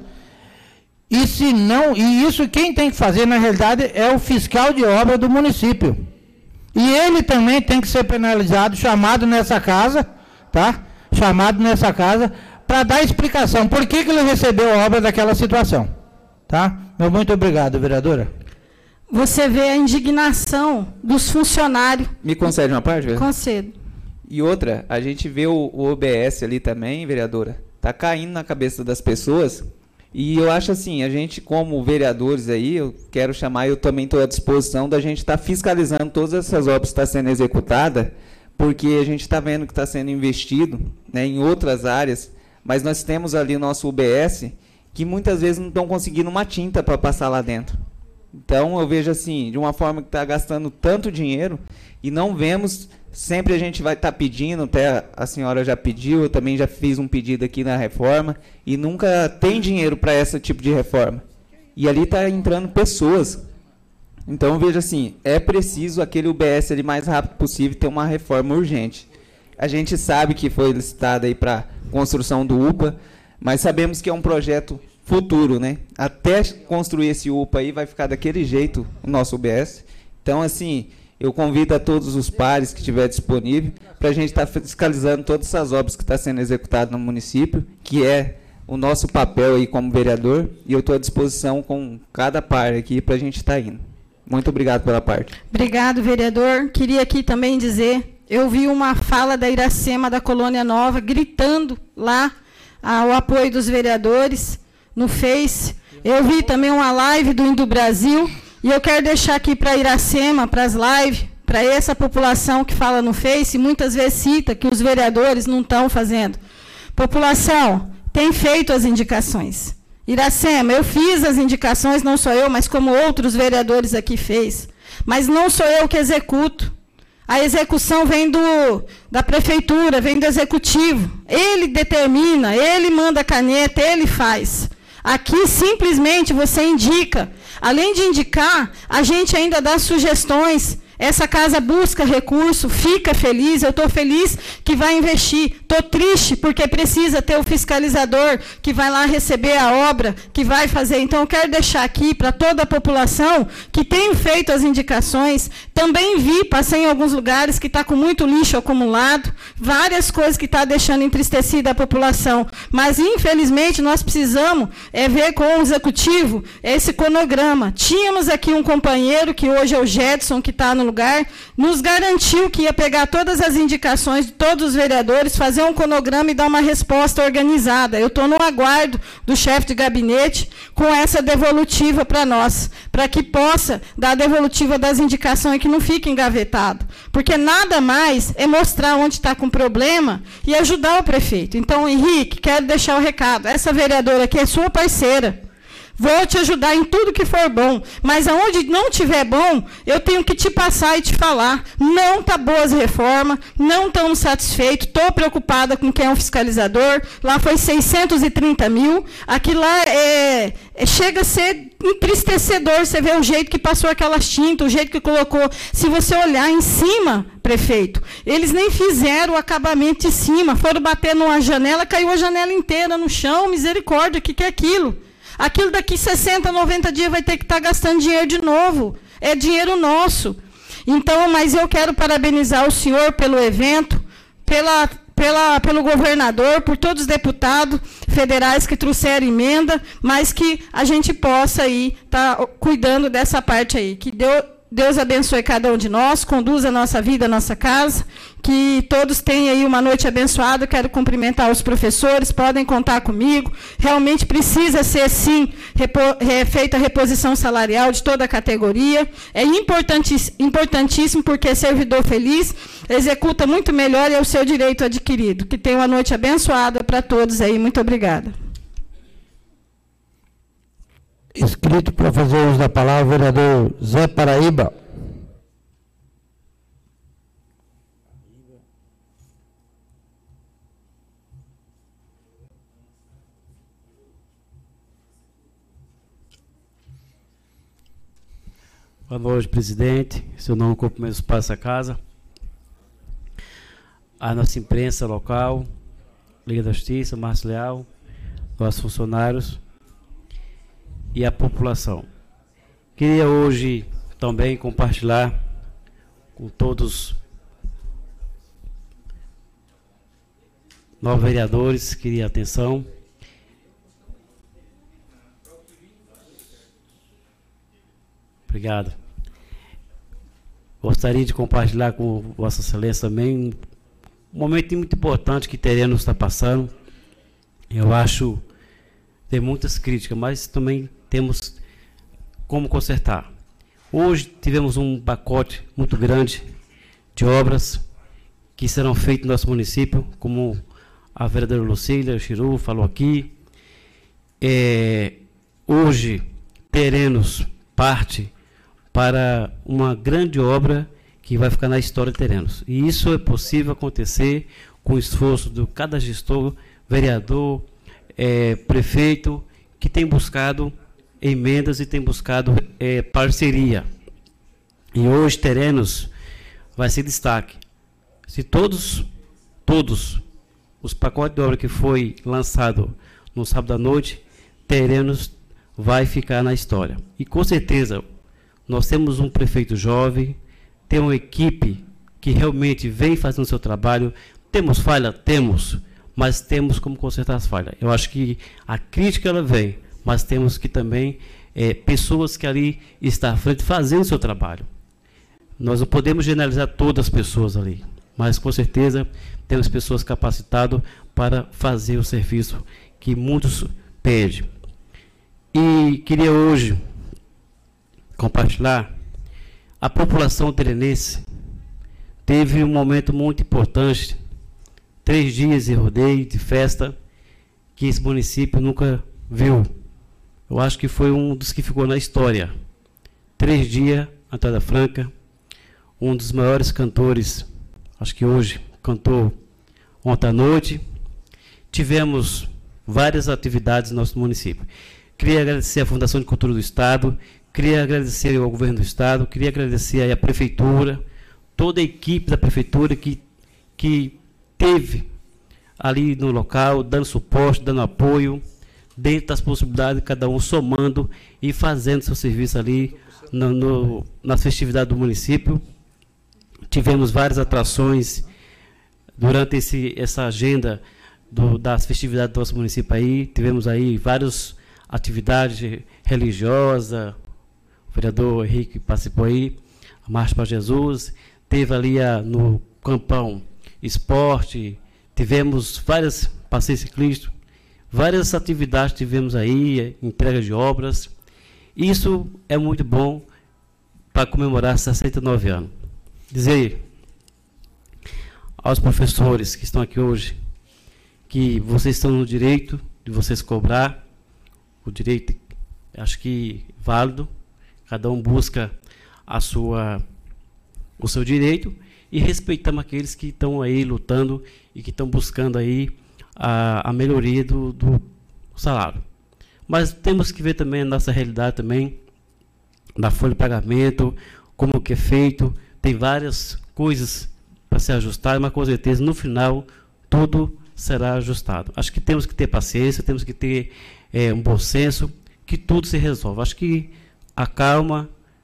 E se não, e isso quem tem que fazer na realidade é o fiscal de obra do município. E ele também tem que ser penalizado, chamado nessa casa, tá? Chamado nessa casa, para dar explicação por que, que ele recebeu a obra daquela situação. Tá? Meu muito obrigado, vereadora. Você vê a indignação dos funcionários. Me concede uma parte, vereadora? Concedo. E outra, a gente vê o, o O B S ali também, vereadora, tá caindo na cabeça das pessoas. E eu acho assim, a gente como vereadores aí, eu quero chamar, eu também estou à disposição da gente estar tá fiscalizando todas essas obras que estão sendo executadas, porque a gente está vendo que está sendo investido, né, em outras áreas, mas nós temos ali o nosso U B S que muitas vezes não estão conseguindo uma tinta para passar lá dentro. Então eu vejo assim, de uma forma que está gastando tanto dinheiro e não vemos, sempre a gente vai estar tá pedindo, até a senhora já pediu, eu também já fiz um pedido aqui na reforma, e nunca tem dinheiro para esse tipo de reforma. E ali está entrando pessoas. Então eu vejo assim, é preciso aquele U B S ali mais rápido possível ter uma reforma urgente. A gente sabe que foi licitado aí para construção do U P A, mas sabemos que é um projeto futuro, né? Até construir esse U P A aí vai ficar daquele jeito o nosso U B S. Então assim, eu convido a todos os pares que estiver disponível para a gente estar tá fiscalizando todas essas obras que estão tá sendo executadas no município, que é o nosso papel aí como vereador, e eu estou à disposição com cada par aqui para a gente estar tá indo. Muito obrigado pela parte. Obrigado, vereador. Queria aqui também dizer, eu vi uma fala da Iracema da Colônia Nova gritando lá ao apoio dos vereadores no Face. Eu vi também uma live do Indo Brasil. E eu quero deixar aqui para a Iracema, para as lives, para essa população que fala no Face, muitas vezes cita que os vereadores não estão fazendo. População, tem feito as indicações. Iracema, eu fiz as indicações, não sou eu, mas como outros vereadores aqui fez. Mas não sou eu que executo. A execução vem do, da prefeitura, vem do executivo. Ele determina, ele manda a caneta, ele faz. Aqui, simplesmente, você indica. Além de indicar, a gente ainda dá sugestões. Essa casa busca recurso, fica feliz, eu estou feliz que vai investir. Estou triste porque precisa ter o fiscalizador que vai lá receber a obra, que vai fazer. Então, eu quero deixar aqui para toda a população que tem feito as indicações. Também vi, passei em alguns lugares que está com muito lixo acumulado, várias coisas que está deixando entristecida a população. Mas, infelizmente, nós precisamos é, ver com o executivo esse cronograma. Tínhamos aqui um companheiro, que hoje é o Jedson, que está no lugar, nos garantiu que ia pegar todas as indicações de todos os vereadores, fazer um cronograma e dar uma resposta organizada. Eu estou no aguardo do chefe de gabinete com essa devolutiva para nós, para que possa dar a devolutiva das indicações e que não fique engavetado. Porque nada mais é mostrar onde está com problema e ajudar o prefeito. Então, Henrique, quero deixar o recado. Essa vereadora aqui é sua parceira. Vou te ajudar em tudo que for bom, mas aonde não tiver bom, eu tenho que te passar e te falar. Não está boa as reformas, não estamos satisfeitos, estou preocupada com quem é o fiscalizador. Lá foi seiscentos e trinta mil, aqui lá é, é, chega a ser entristecedor, você vê o jeito que passou aquelas tintas, o jeito que colocou. Se você olhar em cima, prefeito, eles nem fizeram o acabamento de cima, foram bater numa janela, caiu a janela inteira no chão, misericórdia, o que, que é aquilo? Aquilo daqui sessenta, noventa dias vai ter que estar gastando dinheiro de novo. É dinheiro nosso. Então, mas eu quero parabenizar o senhor pelo evento, pela, pela, pelo governador, por todos os deputados federais que trouxeram emenda, mas que a gente possa aí estar tá cuidando dessa parte aí. Que Deus, Deus abençoe cada um de nós, conduza a nossa vida, a nossa casa, que todos tenham aí uma noite abençoada. Quero cumprimentar os professores, podem contar comigo. Realmente precisa ser, sim, repo, é, feita a reposição salarial de toda a categoria. É importantíssimo, importantíssimo, porque servidor feliz executa muito melhor e é o seu direito adquirido. Que tenha uma noite abençoada para todos aí. Muito obrigada. Inscrito para fazer uso da palavra, o vereador Zé Paraíba. Boa noite, presidente. Seu nome, cumprimento os pais dessa casa. A nossa imprensa local, Liga da Justiça, Márcio Leal, nossos funcionários e a população. Queria hoje também compartilhar com todos novos vereadores, queria atenção. Obrigado. Gostaria de compartilhar com Vossa Excelência também um momento muito importante que Terrenos está passando. Eu acho que tem muitas críticas, mas também temos como consertar. Hoje tivemos um pacote muito grande de obras que serão feitas no nosso município, como a vereadora Lucília Chiru falou aqui. É, hoje, Terrenos parte para uma grande obra que vai ficar na história de Terrenos. E isso é possível acontecer com o esforço de cada gestor, vereador, é, prefeito, que tem buscado emendas e tem buscado é, parceria. E hoje Terrenos vai ser destaque. Se todos, todos os pacotes de obra que foi lançado no sábado à noite, Terrenos vai ficar na história. E com certeza nós temos um prefeito jovem, tem uma equipe que realmente vem fazendo o seu trabalho. Temos falha? Temos, mas temos como consertar as falhas. Eu acho que a crítica ela vem, mas temos que também é, pessoas que ali estão à frente fazendo o seu trabalho. Nós não podemos generalizar todas as pessoas ali, mas com certeza temos pessoas capacitadas para fazer o serviço que muitos pedem. E queria hoje compartilhar, a população terenense teve um momento muito importante, três dias de rodeio, de festa, que esse município nunca viu. Eu acho que foi um dos que ficou na história. Três dias, Antônia Franca, um dos maiores cantores, acho que hoje cantou ontem à noite. Tivemos várias atividades no nosso município. Queria agradecer à Fundação de Cultura do Estado, queria agradecer ao governo do Estado, queria agradecer aí à Prefeitura, toda a equipe da Prefeitura que, que teve ali no local, dando suporte, dando apoio, dentro das possibilidades, cada um somando e fazendo seu serviço ali no, no, nas festividades do município. Tivemos várias atrações durante esse, essa agenda do, das festividades do nosso município aí, tivemos aí várias atividades religiosas. O vereador Henrique participou aí, a Marcha para Jesus, teve ali a, no Campão Esporte, tivemos várias passeios ciclistas, várias atividades tivemos aí, entrega de obras. Isso é muito bom para comemorar sessenta e nove anos. Dizer aos professores que estão aqui hoje que vocês estão no direito de vocês cobrar, o direito Acho que válido, cada um busca a sua, o seu direito e respeitamos aqueles que estão aí lutando e que estão buscando aí a, a melhoria do, do salário. Mas temos que ver também a nossa realidade também, da folha de pagamento, como que é feito, tem várias coisas para ser ajustadas, mas com certeza no final tudo será ajustado. Acho que temos que ter paciência, temos que ter é, um bom senso, que tudo se resolve. Acho que a calma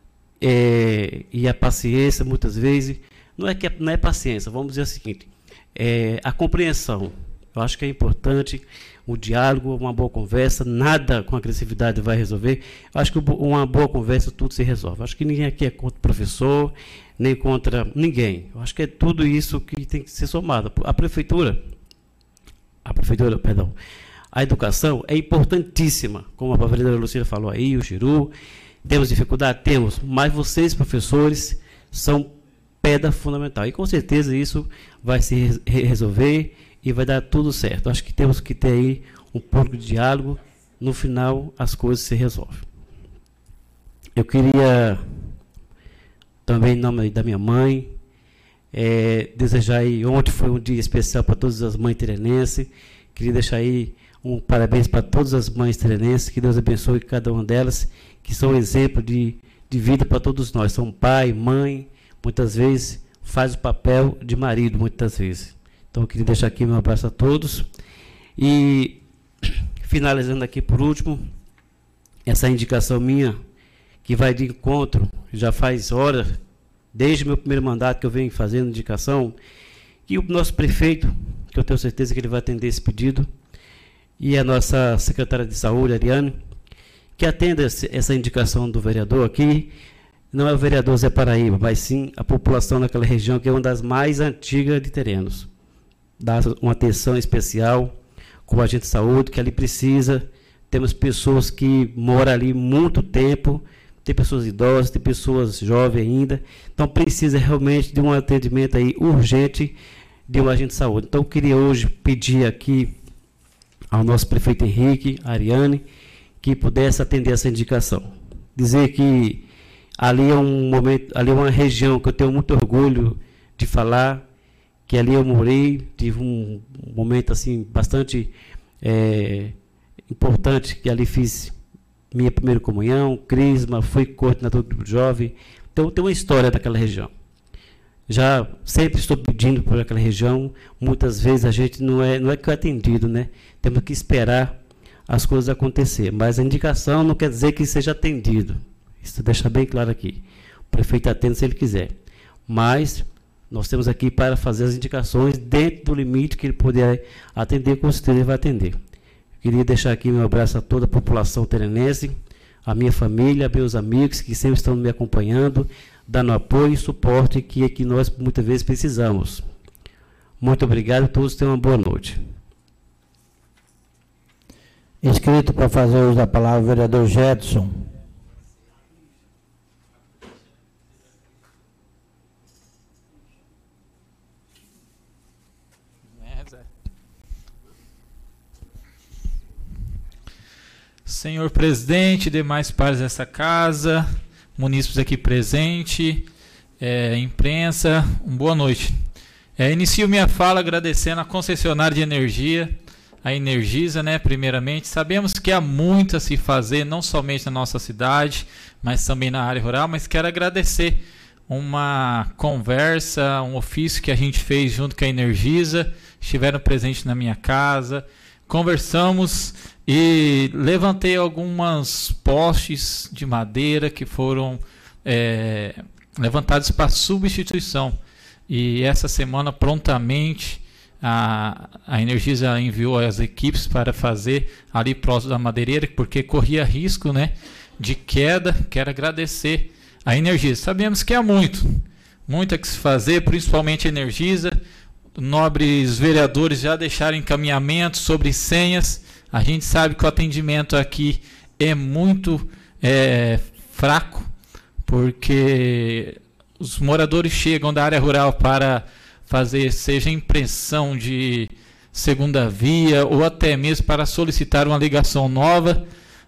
é, e a paciência, muitas vezes, não é, que é, não é paciência, vamos dizer o seguinte, é a compreensão. Eu acho que é importante o diálogo, uma boa conversa, nada com agressividade vai resolver. Eu acho que uma boa conversa tudo se resolve. Eu acho que ninguém aqui é contra o professor, nem contra ninguém. Eu acho que é tudo isso que tem que ser somado. A prefeitura, a prefeitura, perdão, a educação é importantíssima, como a vereadora Lucila falou aí, o Giru, temos dificuldade? Temos, mas vocês, professores, são pedra fundamental. E com certeza isso vai se resolver e vai dar tudo certo. Acho que temos que ter aí um pouco de diálogo, no final as coisas se resolvem. Eu queria também, em nome da minha mãe, é, desejar aí, ontem foi um dia especial para todas as mães terenenses, queria deixar aí um parabéns para todas as mães terenenses, que Deus abençoe cada uma delas, que são um exemplo de, de vida para todos nós, são pai, mãe, muitas vezes faz o papel de marido, muitas vezes. Então, eu queria deixar aqui meu abraço a todos. E, finalizando aqui por último, essa indicação minha, que vai de encontro, já faz horas, desde o meu primeiro mandato que eu venho fazendo indicação, que o nosso prefeito, que eu tenho certeza que ele vai atender esse pedido, e a nossa secretária de saúde, Ariane, que atenda essa indicação do vereador aqui. Não é o vereador Zé Paraíba, mas sim a população daquela região, que é uma das mais antigas de Terenos. Dá uma atenção especial com o agente de saúde, que ali precisa. Temos pessoas que moram ali muito tempo, tem pessoas idosas, tem pessoas jovens ainda, então precisa realmente de um atendimento aí urgente de um agente de saúde. Então eu queria hoje pedir aqui ao nosso prefeito Henrique, Ariane, que pudesse atender essa indicação. Dizer que ali é um momento, ali é uma região que eu tenho muito orgulho de falar, que ali eu morei, tive um momento assim bastante é, importante, que ali fiz minha primeira comunhão, crisma, fui coordenador do grupo jovem, então tem uma história daquela região. Já sempre estou pedindo por aquela região, muitas vezes a gente não é, não é que é atendido, né? Temos que esperar as coisas acontecer, mas a indicação não quer dizer que seja atendido, isso deixa bem claro aqui. O prefeito atende se ele quiser, mas nós temos aqui para fazer as indicações dentro do limite que ele puder atender, com certeza ele vai atender. Eu queria deixar aqui meu abraço a toda a população terenense, a minha família, meus amigos que sempre estão me acompanhando, dando apoio e suporte que, que nós muitas vezes precisamos. Muito obrigado a todos, tenham uma boa noite. Inscrito para fazer uso da palavra, o vereador Jedson. Senhor presidente, demais pares dessa casa, munícipes aqui presentes, é, imprensa, uma boa noite. É, inicio minha fala agradecendo a concessionária de energia, a Energisa, né, primeiramente. Sabemos que há muito a se fazer, não somente na nossa cidade, mas também na área rural, mas quero agradecer uma conversa, um ofício que a gente fez junto com a Energisa, estiveram presentes na minha casa, conversamos e levantei algumas postes de madeira que foram é, levantados para substituição. E essa semana, prontamente, a, a Energisa enviou as equipes para fazer ali próximo da madeireira, porque corria risco, né, de queda. Quero agradecer a Energisa. Sabemos que há muito, muito a que se fazer, principalmente a Energisa. Nobres vereadores já deixaram encaminhamento sobre senhas. A gente sabe que o atendimento aqui é muito é, fraco, porque os moradores chegam da área rural para fazer, seja impressão de segunda via ou até mesmo para solicitar uma ligação nova.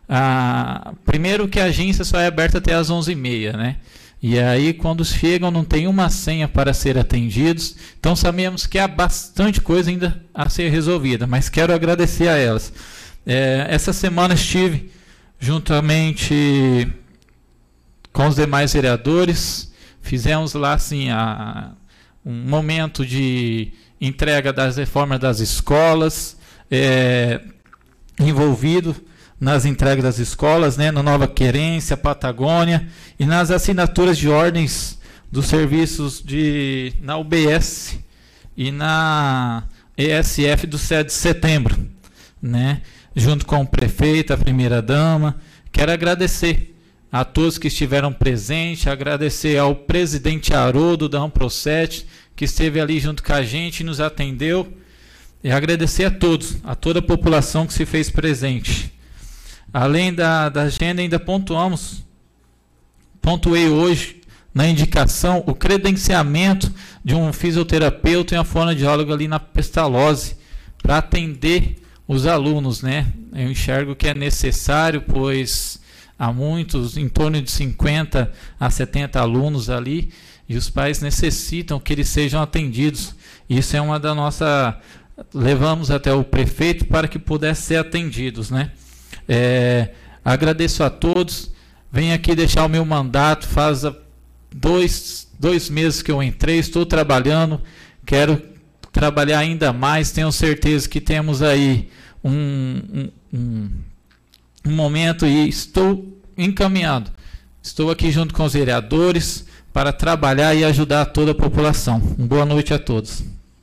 a, primeiro que a agência só é aberta até às onze e meia, né? E aí, quando chegam, não tem uma senha para ser atendidos. Então, sabemos que há bastante coisa ainda a ser resolvida, mas quero agradecer a elas. É, essa semana estive juntamente com os demais vereadores, fizemos lá assim, a, um momento de entrega das reformas das escolas, é, envolvido nas entregas das escolas, né, na Nova Querência, Patagônia, e nas assinaturas de ordens dos serviços de, na U B S e na E S F do sete de setembro, né, junto com o prefeito, a primeira-dama. Quero agradecer a todos que estiveram presentes, agradecer ao presidente Haroldo da Amprocet, que esteve ali junto com a gente e nos atendeu, e agradecer a todos, a toda a população que se fez presente. Além da, da agenda, ainda pontuamos, pontuei hoje na indicação o credenciamento de um fisioterapeuta e uma fonoaudióloga ali na Pestalozzi para atender os alunos, né? Eu enxergo que é necessário, pois há muitos, em torno de cinquenta a setenta alunos ali, e os pais necessitam que eles sejam atendidos. Isso é uma da nossa... Levamos até o prefeito para que pudesse ser atendidos, né? É, agradeço a todos. Venho aqui deixar o meu mandato. Faz dois, dois meses que eu entrei, estou trabalhando, quero trabalhar ainda mais. Tenho certeza que temos aí um, um, um, um momento e estou encaminhado. Estou aqui junto com os vereadores para trabalhar e ajudar toda a população. Uma boa noite a todos.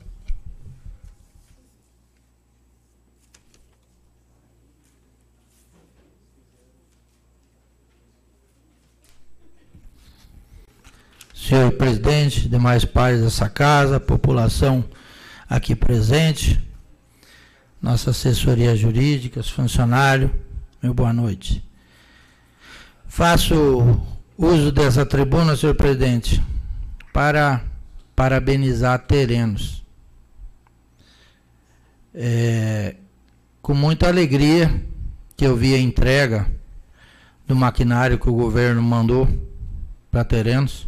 Senhor presidente, demais pares dessa casa, população aqui presente, nossa assessoria jurídica, os funcionários, meu boa noite. Faço uso dessa tribuna, senhor presidente, para parabenizar Terenos. É, com muita alegria que eu vi a entrega do maquinário que o governo mandou para Terenos.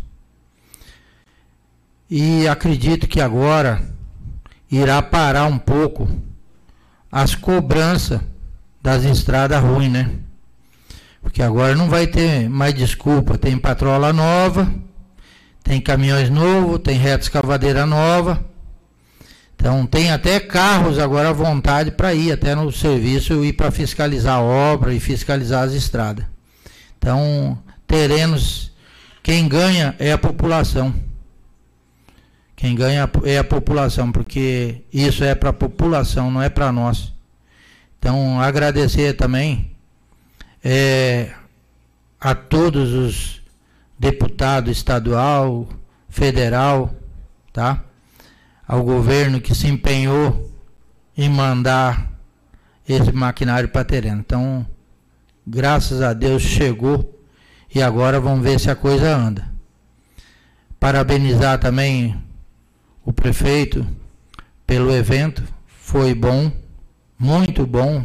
E acredito que agora irá parar um pouco as cobranças das estradas ruins, né? Porque agora não vai ter mais desculpa. Tem patrola nova, tem caminhões novos, tem reta escavadeira nova. Então tem até carros agora à vontade para ir até no serviço e para fiscalizar a obra e fiscalizar as estradas. Então, Terenos, quem ganha é a população. Quem ganha é a população, porque isso é para a população, não é para nós. Então, agradecer também é, a todos os deputados estadual, federal, tá? Ao governo que se empenhou em mandar esse maquinário para Tereno. Então, graças a Deus chegou e agora vamos ver se a coisa anda. Parabenizar também o prefeito pelo evento, foi bom, muito bom,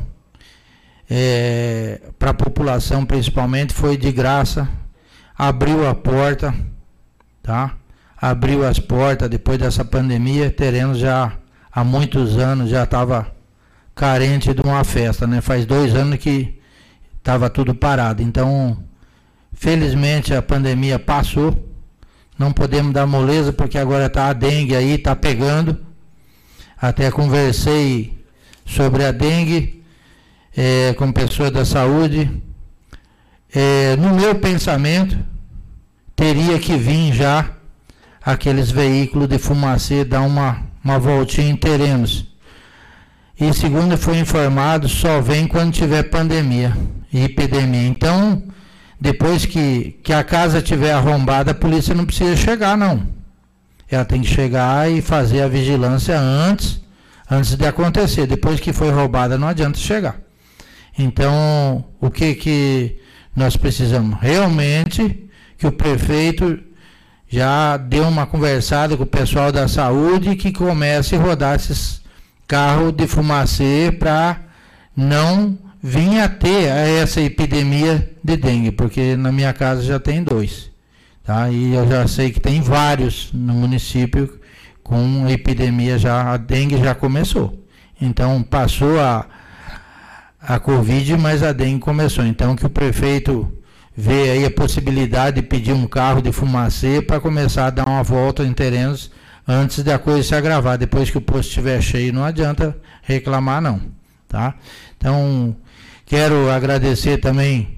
é, para a população principalmente, foi de graça, abriu a porta, tá? Abriu as portas depois dessa pandemia. Terenos já há muitos anos já estava carente de uma festa, né? Faz dois anos que estava tudo parado, então felizmente a pandemia passou. Não podemos dar moleza, porque agora está a dengue aí, está pegando. Até conversei sobre a dengue é, com pessoas da saúde. É, no meu pensamento, teria que vir já aqueles veículos de fumacê dar uma, uma voltinha em Terenos. E segundo foi informado, só vem quando tiver pandemia e epidemia. Então, depois que, que a casa estiver arrombada, a polícia não precisa chegar, não. Ela tem que chegar e fazer a vigilância antes, antes de acontecer. Depois que foi roubada, não adianta chegar. Então, o que, que nós precisamos? Realmente que o prefeito já deu uma conversada com o pessoal da saúde e que comece a rodar esses carros de fumacê para não vinha a ter essa epidemia de dengue, porque na minha casa já tem dois, tá? E eu já sei que tem vários no município com epidemia, já a dengue já começou. Então passou a, a Covid, mas a dengue começou. Então que o prefeito vê aí a possibilidade de pedir um carro de fumacê para começar a dar uma volta em terrenos antes da coisa se agravar. Depois que o posto estiver cheio, não adianta reclamar não, tá? Então quero agradecer também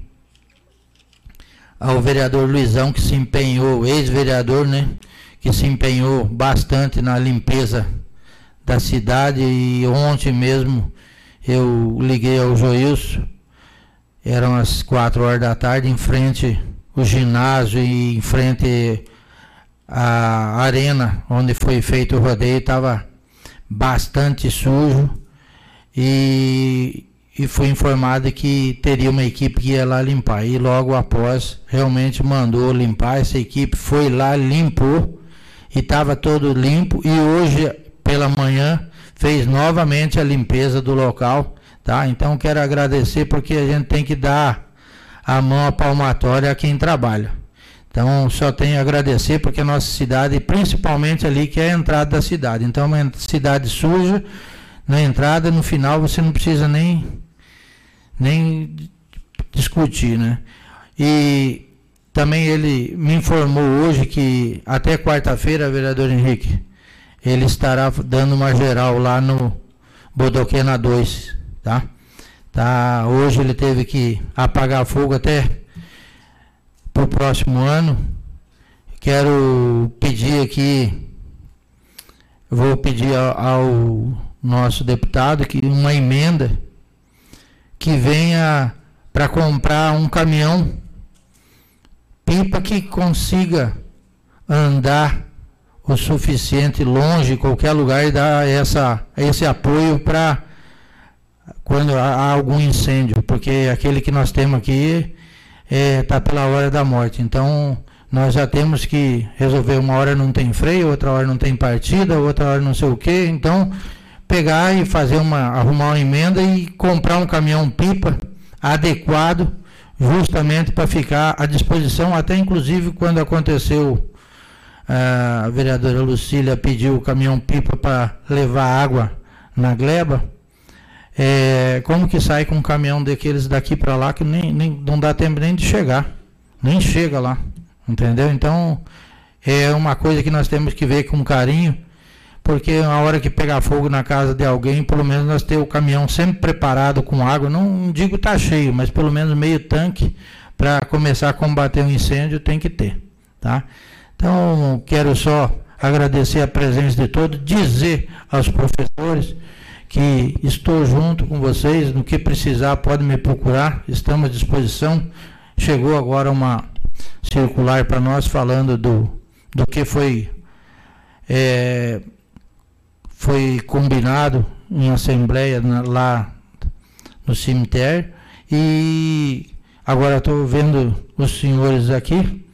ao vereador Luizão, que se empenhou, ex-vereador, né, que se empenhou bastante na limpeza da cidade. E ontem mesmo eu liguei ao Joilson, eram as quatro horas da tarde, em frente ao ginásio e em frente à arena onde foi feito o rodeio, estava bastante sujo, e, e fui informado que teria uma equipe que ia lá limpar, e logo após realmente mandou limpar. Essa equipe foi lá, limpou, e estava todo limpo, e hoje pela manhã fez novamente a limpeza do local, tá? Então quero agradecer, porque a gente tem que dar a mão à palmatória a quem trabalha. Então só tenho a agradecer, porque a nossa cidade, principalmente ali que é a entrada da cidade, então é uma cidade suja, na entrada, no final você não precisa nem, nem discutir, né? E também ele me informou hoje que até quarta-feira, vereador Henrique, ele estará dando uma geral lá no Bodoquena dois, tá? Tá, hoje ele teve que apagar fogo até para o próximo ano. Quero pedir aqui, vou pedir ao, ao nosso deputado que uma emenda que venha para comprar um caminhão pipa que consiga andar o suficiente longe, qualquer lugar, e dar essa, esse apoio para quando há algum incêndio, porque aquele que nós temos aqui está é, pela hora da morte. Então nós já temos que resolver, uma hora não tem freio, outra hora não tem partida, outra hora não sei o que. Então pegar e fazer uma, arrumar uma emenda e comprar um caminhão pipa adequado, justamente para ficar à disposição. Até inclusive quando aconteceu, a vereadora Lucília pediu o caminhão pipa para levar água na gleba. É, como que sai com um caminhão daqueles daqui para lá que nem, nem, não dá tempo nem de chegar, nem chega lá, entendeu? Então é uma coisa que nós temos que ver com carinho, porque a hora que pegar fogo na casa de alguém, pelo menos nós ter o caminhão sempre preparado com água, não, não digo tá cheio, mas pelo menos meio tanque para começar a combater um incêndio tem que ter, tá? Então quero só agradecer a presença de todos, dizer aos professores que estou junto com vocês, no que precisar pode me procurar, estamos à disposição. Chegou agora uma circular para nós falando do, do que foi, é, foi combinado em assembleia na, lá no cemitério, e agora estou vendo os senhores aqui,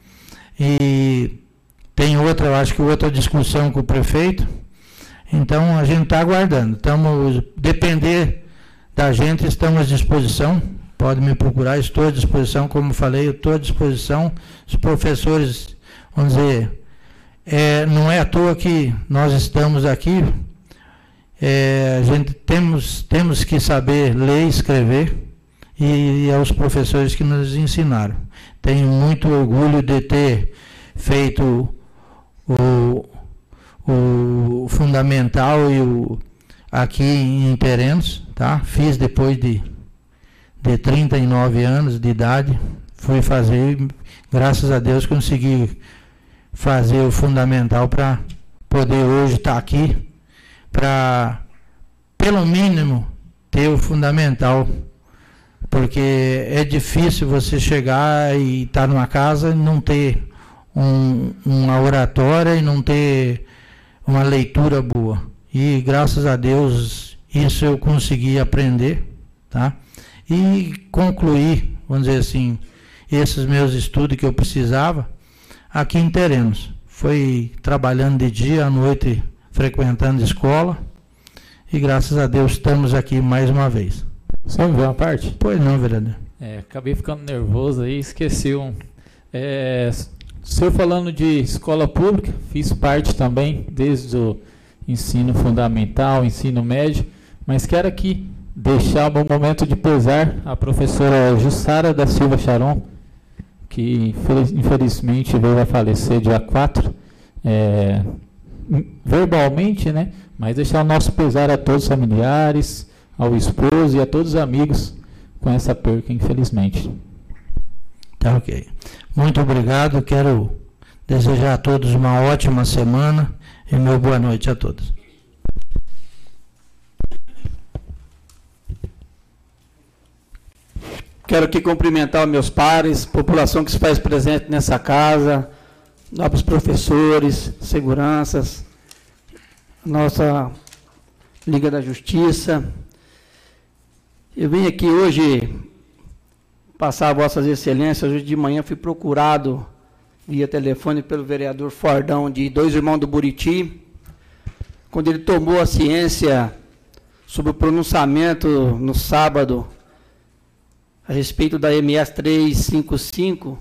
e tem outra, eu acho que outra discussão com o prefeito. Então a gente está aguardando, estamos, depender da gente, estamos à disposição, pode me procurar, estou à disposição, como falei, eu estou à disposição. Os professores, vamos dizer, é, não é à toa que nós estamos aqui, é, a gente temos, temos que saber ler e escrever, e, e é os professores que nos ensinaram. Tenho muito orgulho de ter feito o, o fundamental e o aqui em Terenos, tá? Fiz depois de, de trinta e nove anos de idade, fui fazer, graças a Deus consegui fazer o fundamental para poder hoje estar aqui, para pelo mínimo ter o fundamental, porque é difícil você chegar e estar numa casa e não ter um, uma oratória e não ter uma leitura boa. E graças a Deus isso eu consegui aprender, tá? E concluir, vamos dizer assim, esses meus estudos que eu precisava aqui em Terenos. Foi trabalhando de dia, à noite frequentando escola, e graças a Deus estamos aqui mais uma vez. Só me ver uma parte? Pois não, vereador. É, acabei ficando nervoso aí, esqueci um. É, o senhor falando de escola pública, fiz parte também desde o ensino fundamental, ensino médio, mas quero aqui deixar um momento de pesar a professora Jussara da Silva Charon, que infelizmente veio a falecer dia quatro, é, verbalmente, né? Mas deixar o nosso pesar a todos os familiares, ao esposo e a todos os amigos com essa perca, infelizmente. Tá ok. Muito obrigado. Quero desejar a todos uma ótima semana e meu boa noite a todos. Quero aqui cumprimentar meus pares, população que se faz presente nessa casa, novos professores, seguranças, nossa Liga da Justiça. Eu vim aqui hoje passar a vossas excelências. Hoje de manhã fui procurado via telefone pelo vereador Fordão, de Dois Irmãos do Buriti, quando ele tomou a ciência sobre o pronunciamento no sábado a respeito da M S trezentos e cinquenta e cinco,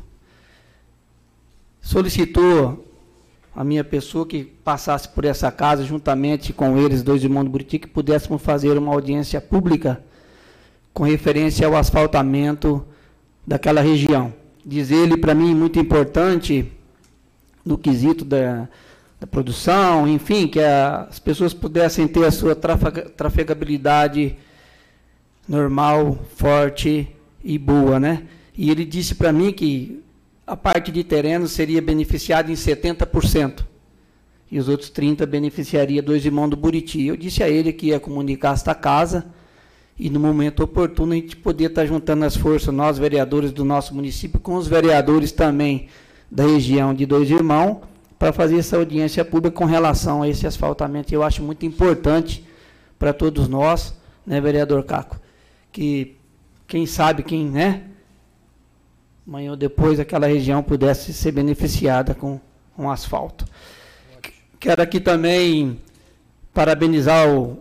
solicitou a minha pessoa que passasse por essa casa, juntamente com eles, Dois Irmãos do Buriti, que pudéssemos fazer uma audiência pública com referência ao asfaltamento daquela região. Diz ele, para mim, muito importante, no quesito da, da produção, enfim, que a, as pessoas pudessem ter a sua trafega, trafegabilidade normal, forte e boa, né? E ele disse para mim que a parte de terreno seria beneficiada em setenta por cento e os outros trinta por cento beneficiaria Dois Irmãos do Buriti. Eu disse a ele que ia comunicar esta casa e no momento oportuno a gente poder estar juntando as forças, nós vereadores do nosso município, com os vereadores também da região de Dois Irmãos, para fazer essa audiência pública com relação a esse asfaltamento. Eu acho muito importante para todos nós, né, vereador Caco, que quem sabe, quem, né, amanhã ou depois aquela região pudesse ser beneficiada com, com asfalto. Quero aqui também parabenizar o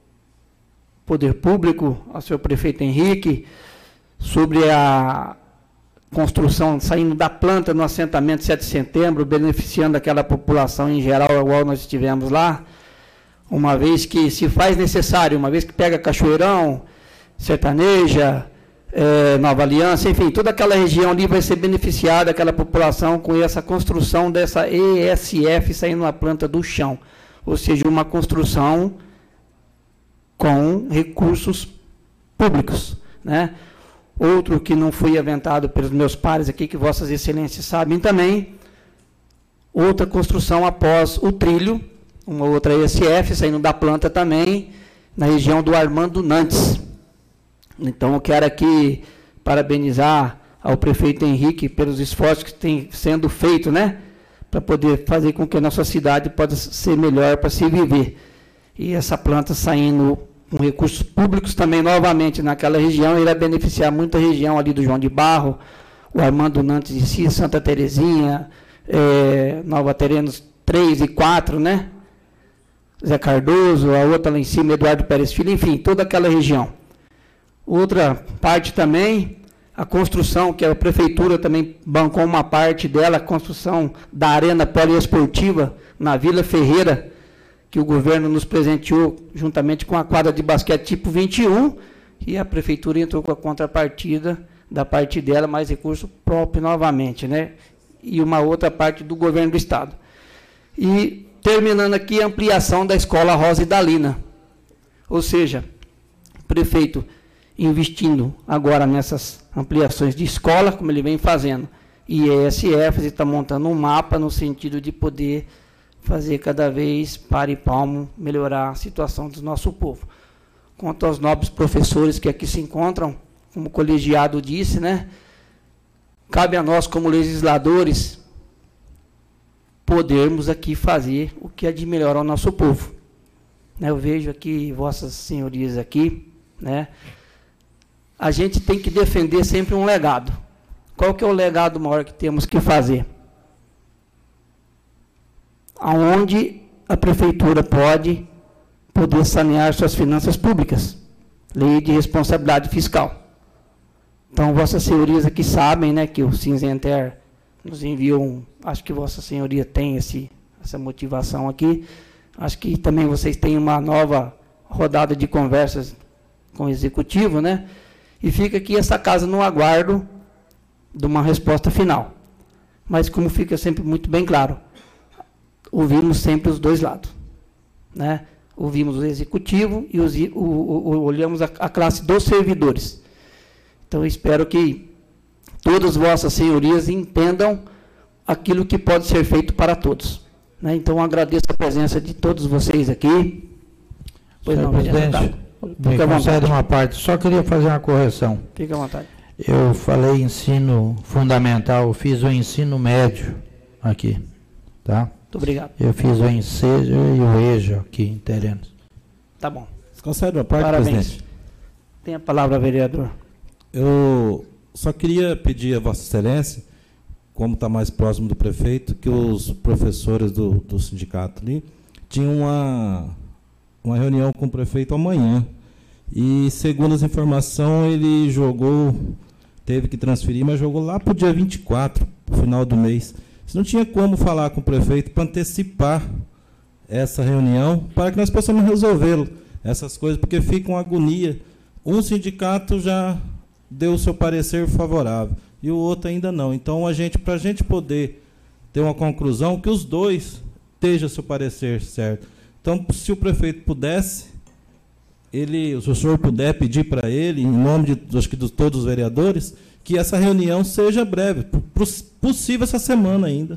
Poder Público, ao senhor prefeito Henrique, sobre a construção, saindo da planta no assentamento sete de setembro, beneficiando aquela população em geral, igual nós estivemos lá, uma vez que se faz necessário, uma vez que pega Cachoeirão, Sertaneja, é, Nova Aliança, enfim, toda aquela região ali vai ser beneficiada, aquela população, com essa construção dessa E S F saindo na planta do chão, ou seja, uma construção com recursos públicos, né? Outro que não foi aventado pelos meus pares aqui, que vossas excelências sabem também, outra construção após o trilho, uma outra E S F saindo da planta também, na região do Armando Nantes. Então, eu quero aqui parabenizar ao prefeito Henrique pelos esforços que têm sendo feitos, né, para poder fazer com que a nossa cidade possa ser melhor para se viver. E essa planta saindo com recursos públicos também, novamente, naquela região, irá beneficiar muita região ali do João de Barro, o Armando Nantes de si, Santa Terezinha, é, Nova Terenos três e quatro, né, Zé Cardoso, a outra lá em cima, Eduardo Pérez Filho, enfim, toda aquela região. Outra parte também, a construção, que a prefeitura também bancou uma parte dela, a construção da arena poliesportiva na Vila Ferreira, que o governo nos presenteou juntamente com a quadra de basquete tipo vinte e um, e a prefeitura entrou com a contrapartida da parte dela, mais recurso próprio novamente, né? E uma outra parte do governo do estado. E terminando aqui a ampliação da escola Rosa e Dalina. Ou seja, o prefeito investindo agora nessas ampliações de escola, como ele vem fazendo, e E S Fs, e está montando um mapa no sentido de poder fazer cada vez, para e palmo, melhorar a situação do nosso povo. Quanto aos nobres professores que aqui se encontram, como o colegiado disse, né, cabe a nós, como legisladores, podermos aqui fazer o que é de melhor ao nosso povo. Né, eu vejo aqui vossas senhorias aqui, né, a gente tem que defender sempre um legado. Qual que é o legado maior que temos que fazer? Aonde a prefeitura pode poder sanear suas finanças públicas. lei de responsabilidade fiscal. Então, vossas senhorias aqui sabem, né, que o Cinzenter nos enviou um, acho que vossa senhoria tem esse, essa motivação aqui, acho que também vocês têm uma nova rodada de conversas com o executivo, né, e fica aqui essa casa no aguardo de uma resposta final. Mas, como fica sempre muito bem claro, ouvimos sempre os dois lados, né? Ouvimos o executivo e os, o, o, o, olhamos a, a classe dos servidores. Então, eu espero que todas vossas senhorias entendam aquilo que pode ser feito para todos, né? Então, agradeço a presença de todos vocês aqui. Pois não, presidente, me concede uma parte. Só queria fazer uma correção. Fique à vontade. Eu falei ensino fundamental, eu fiz o ensino médio aqui, tá? Muito obrigado. Eu fiz o Ensejo e o EJA aqui em Terenos. Tá bom. Você concede uma parte, Parabéns. presidente? Tem a palavra, vereador. Eu só queria pedir a Vossa Excelência, como está mais próximo do prefeito, que os professores do, do sindicato ali tinham uma, uma reunião com o prefeito amanhã. E, segundo as informações, ele jogou, teve que transferir, mas jogou lá para o dia vinte e quatro, para o final do mês. Você não tinha como falar com o prefeito para antecipar essa reunião, para que nós possamos resolvê-lo, essas coisas, porque fica uma agonia. Um sindicato já deu o seu parecer favorável e o outro ainda não. Então, a gente, para a gente poder ter uma conclusão, que os dois estejam seu parecer certo. Então, se o prefeito pudesse, ele, se o senhor puder pedir para ele, em nome de, acho que de todos os vereadores, que essa reunião seja breve, possível essa semana ainda.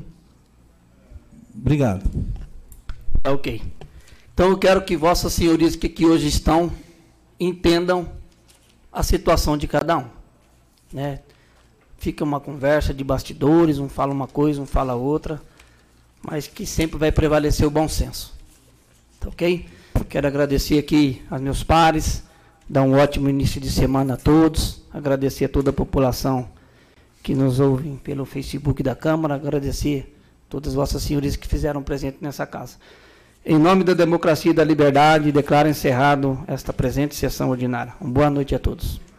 Obrigado. Ok. Então, eu quero que vossas senhorias que aqui hoje estão entendam a situação de cada um, né? Fica uma conversa de bastidores, um fala uma coisa, um fala outra, mas que sempre vai prevalecer o bom senso. Tá ok? Quero agradecer aqui aos meus pares, dar um ótimo início de semana a todos, agradecer a toda a população que nos ouve pelo Facebook da Câmara, agradecer a todas as vossas senhorias que fizeram presente nessa casa. Em nome da democracia e da liberdade, declaro encerrado esta presente sessão ordinária. Uma boa noite a todos.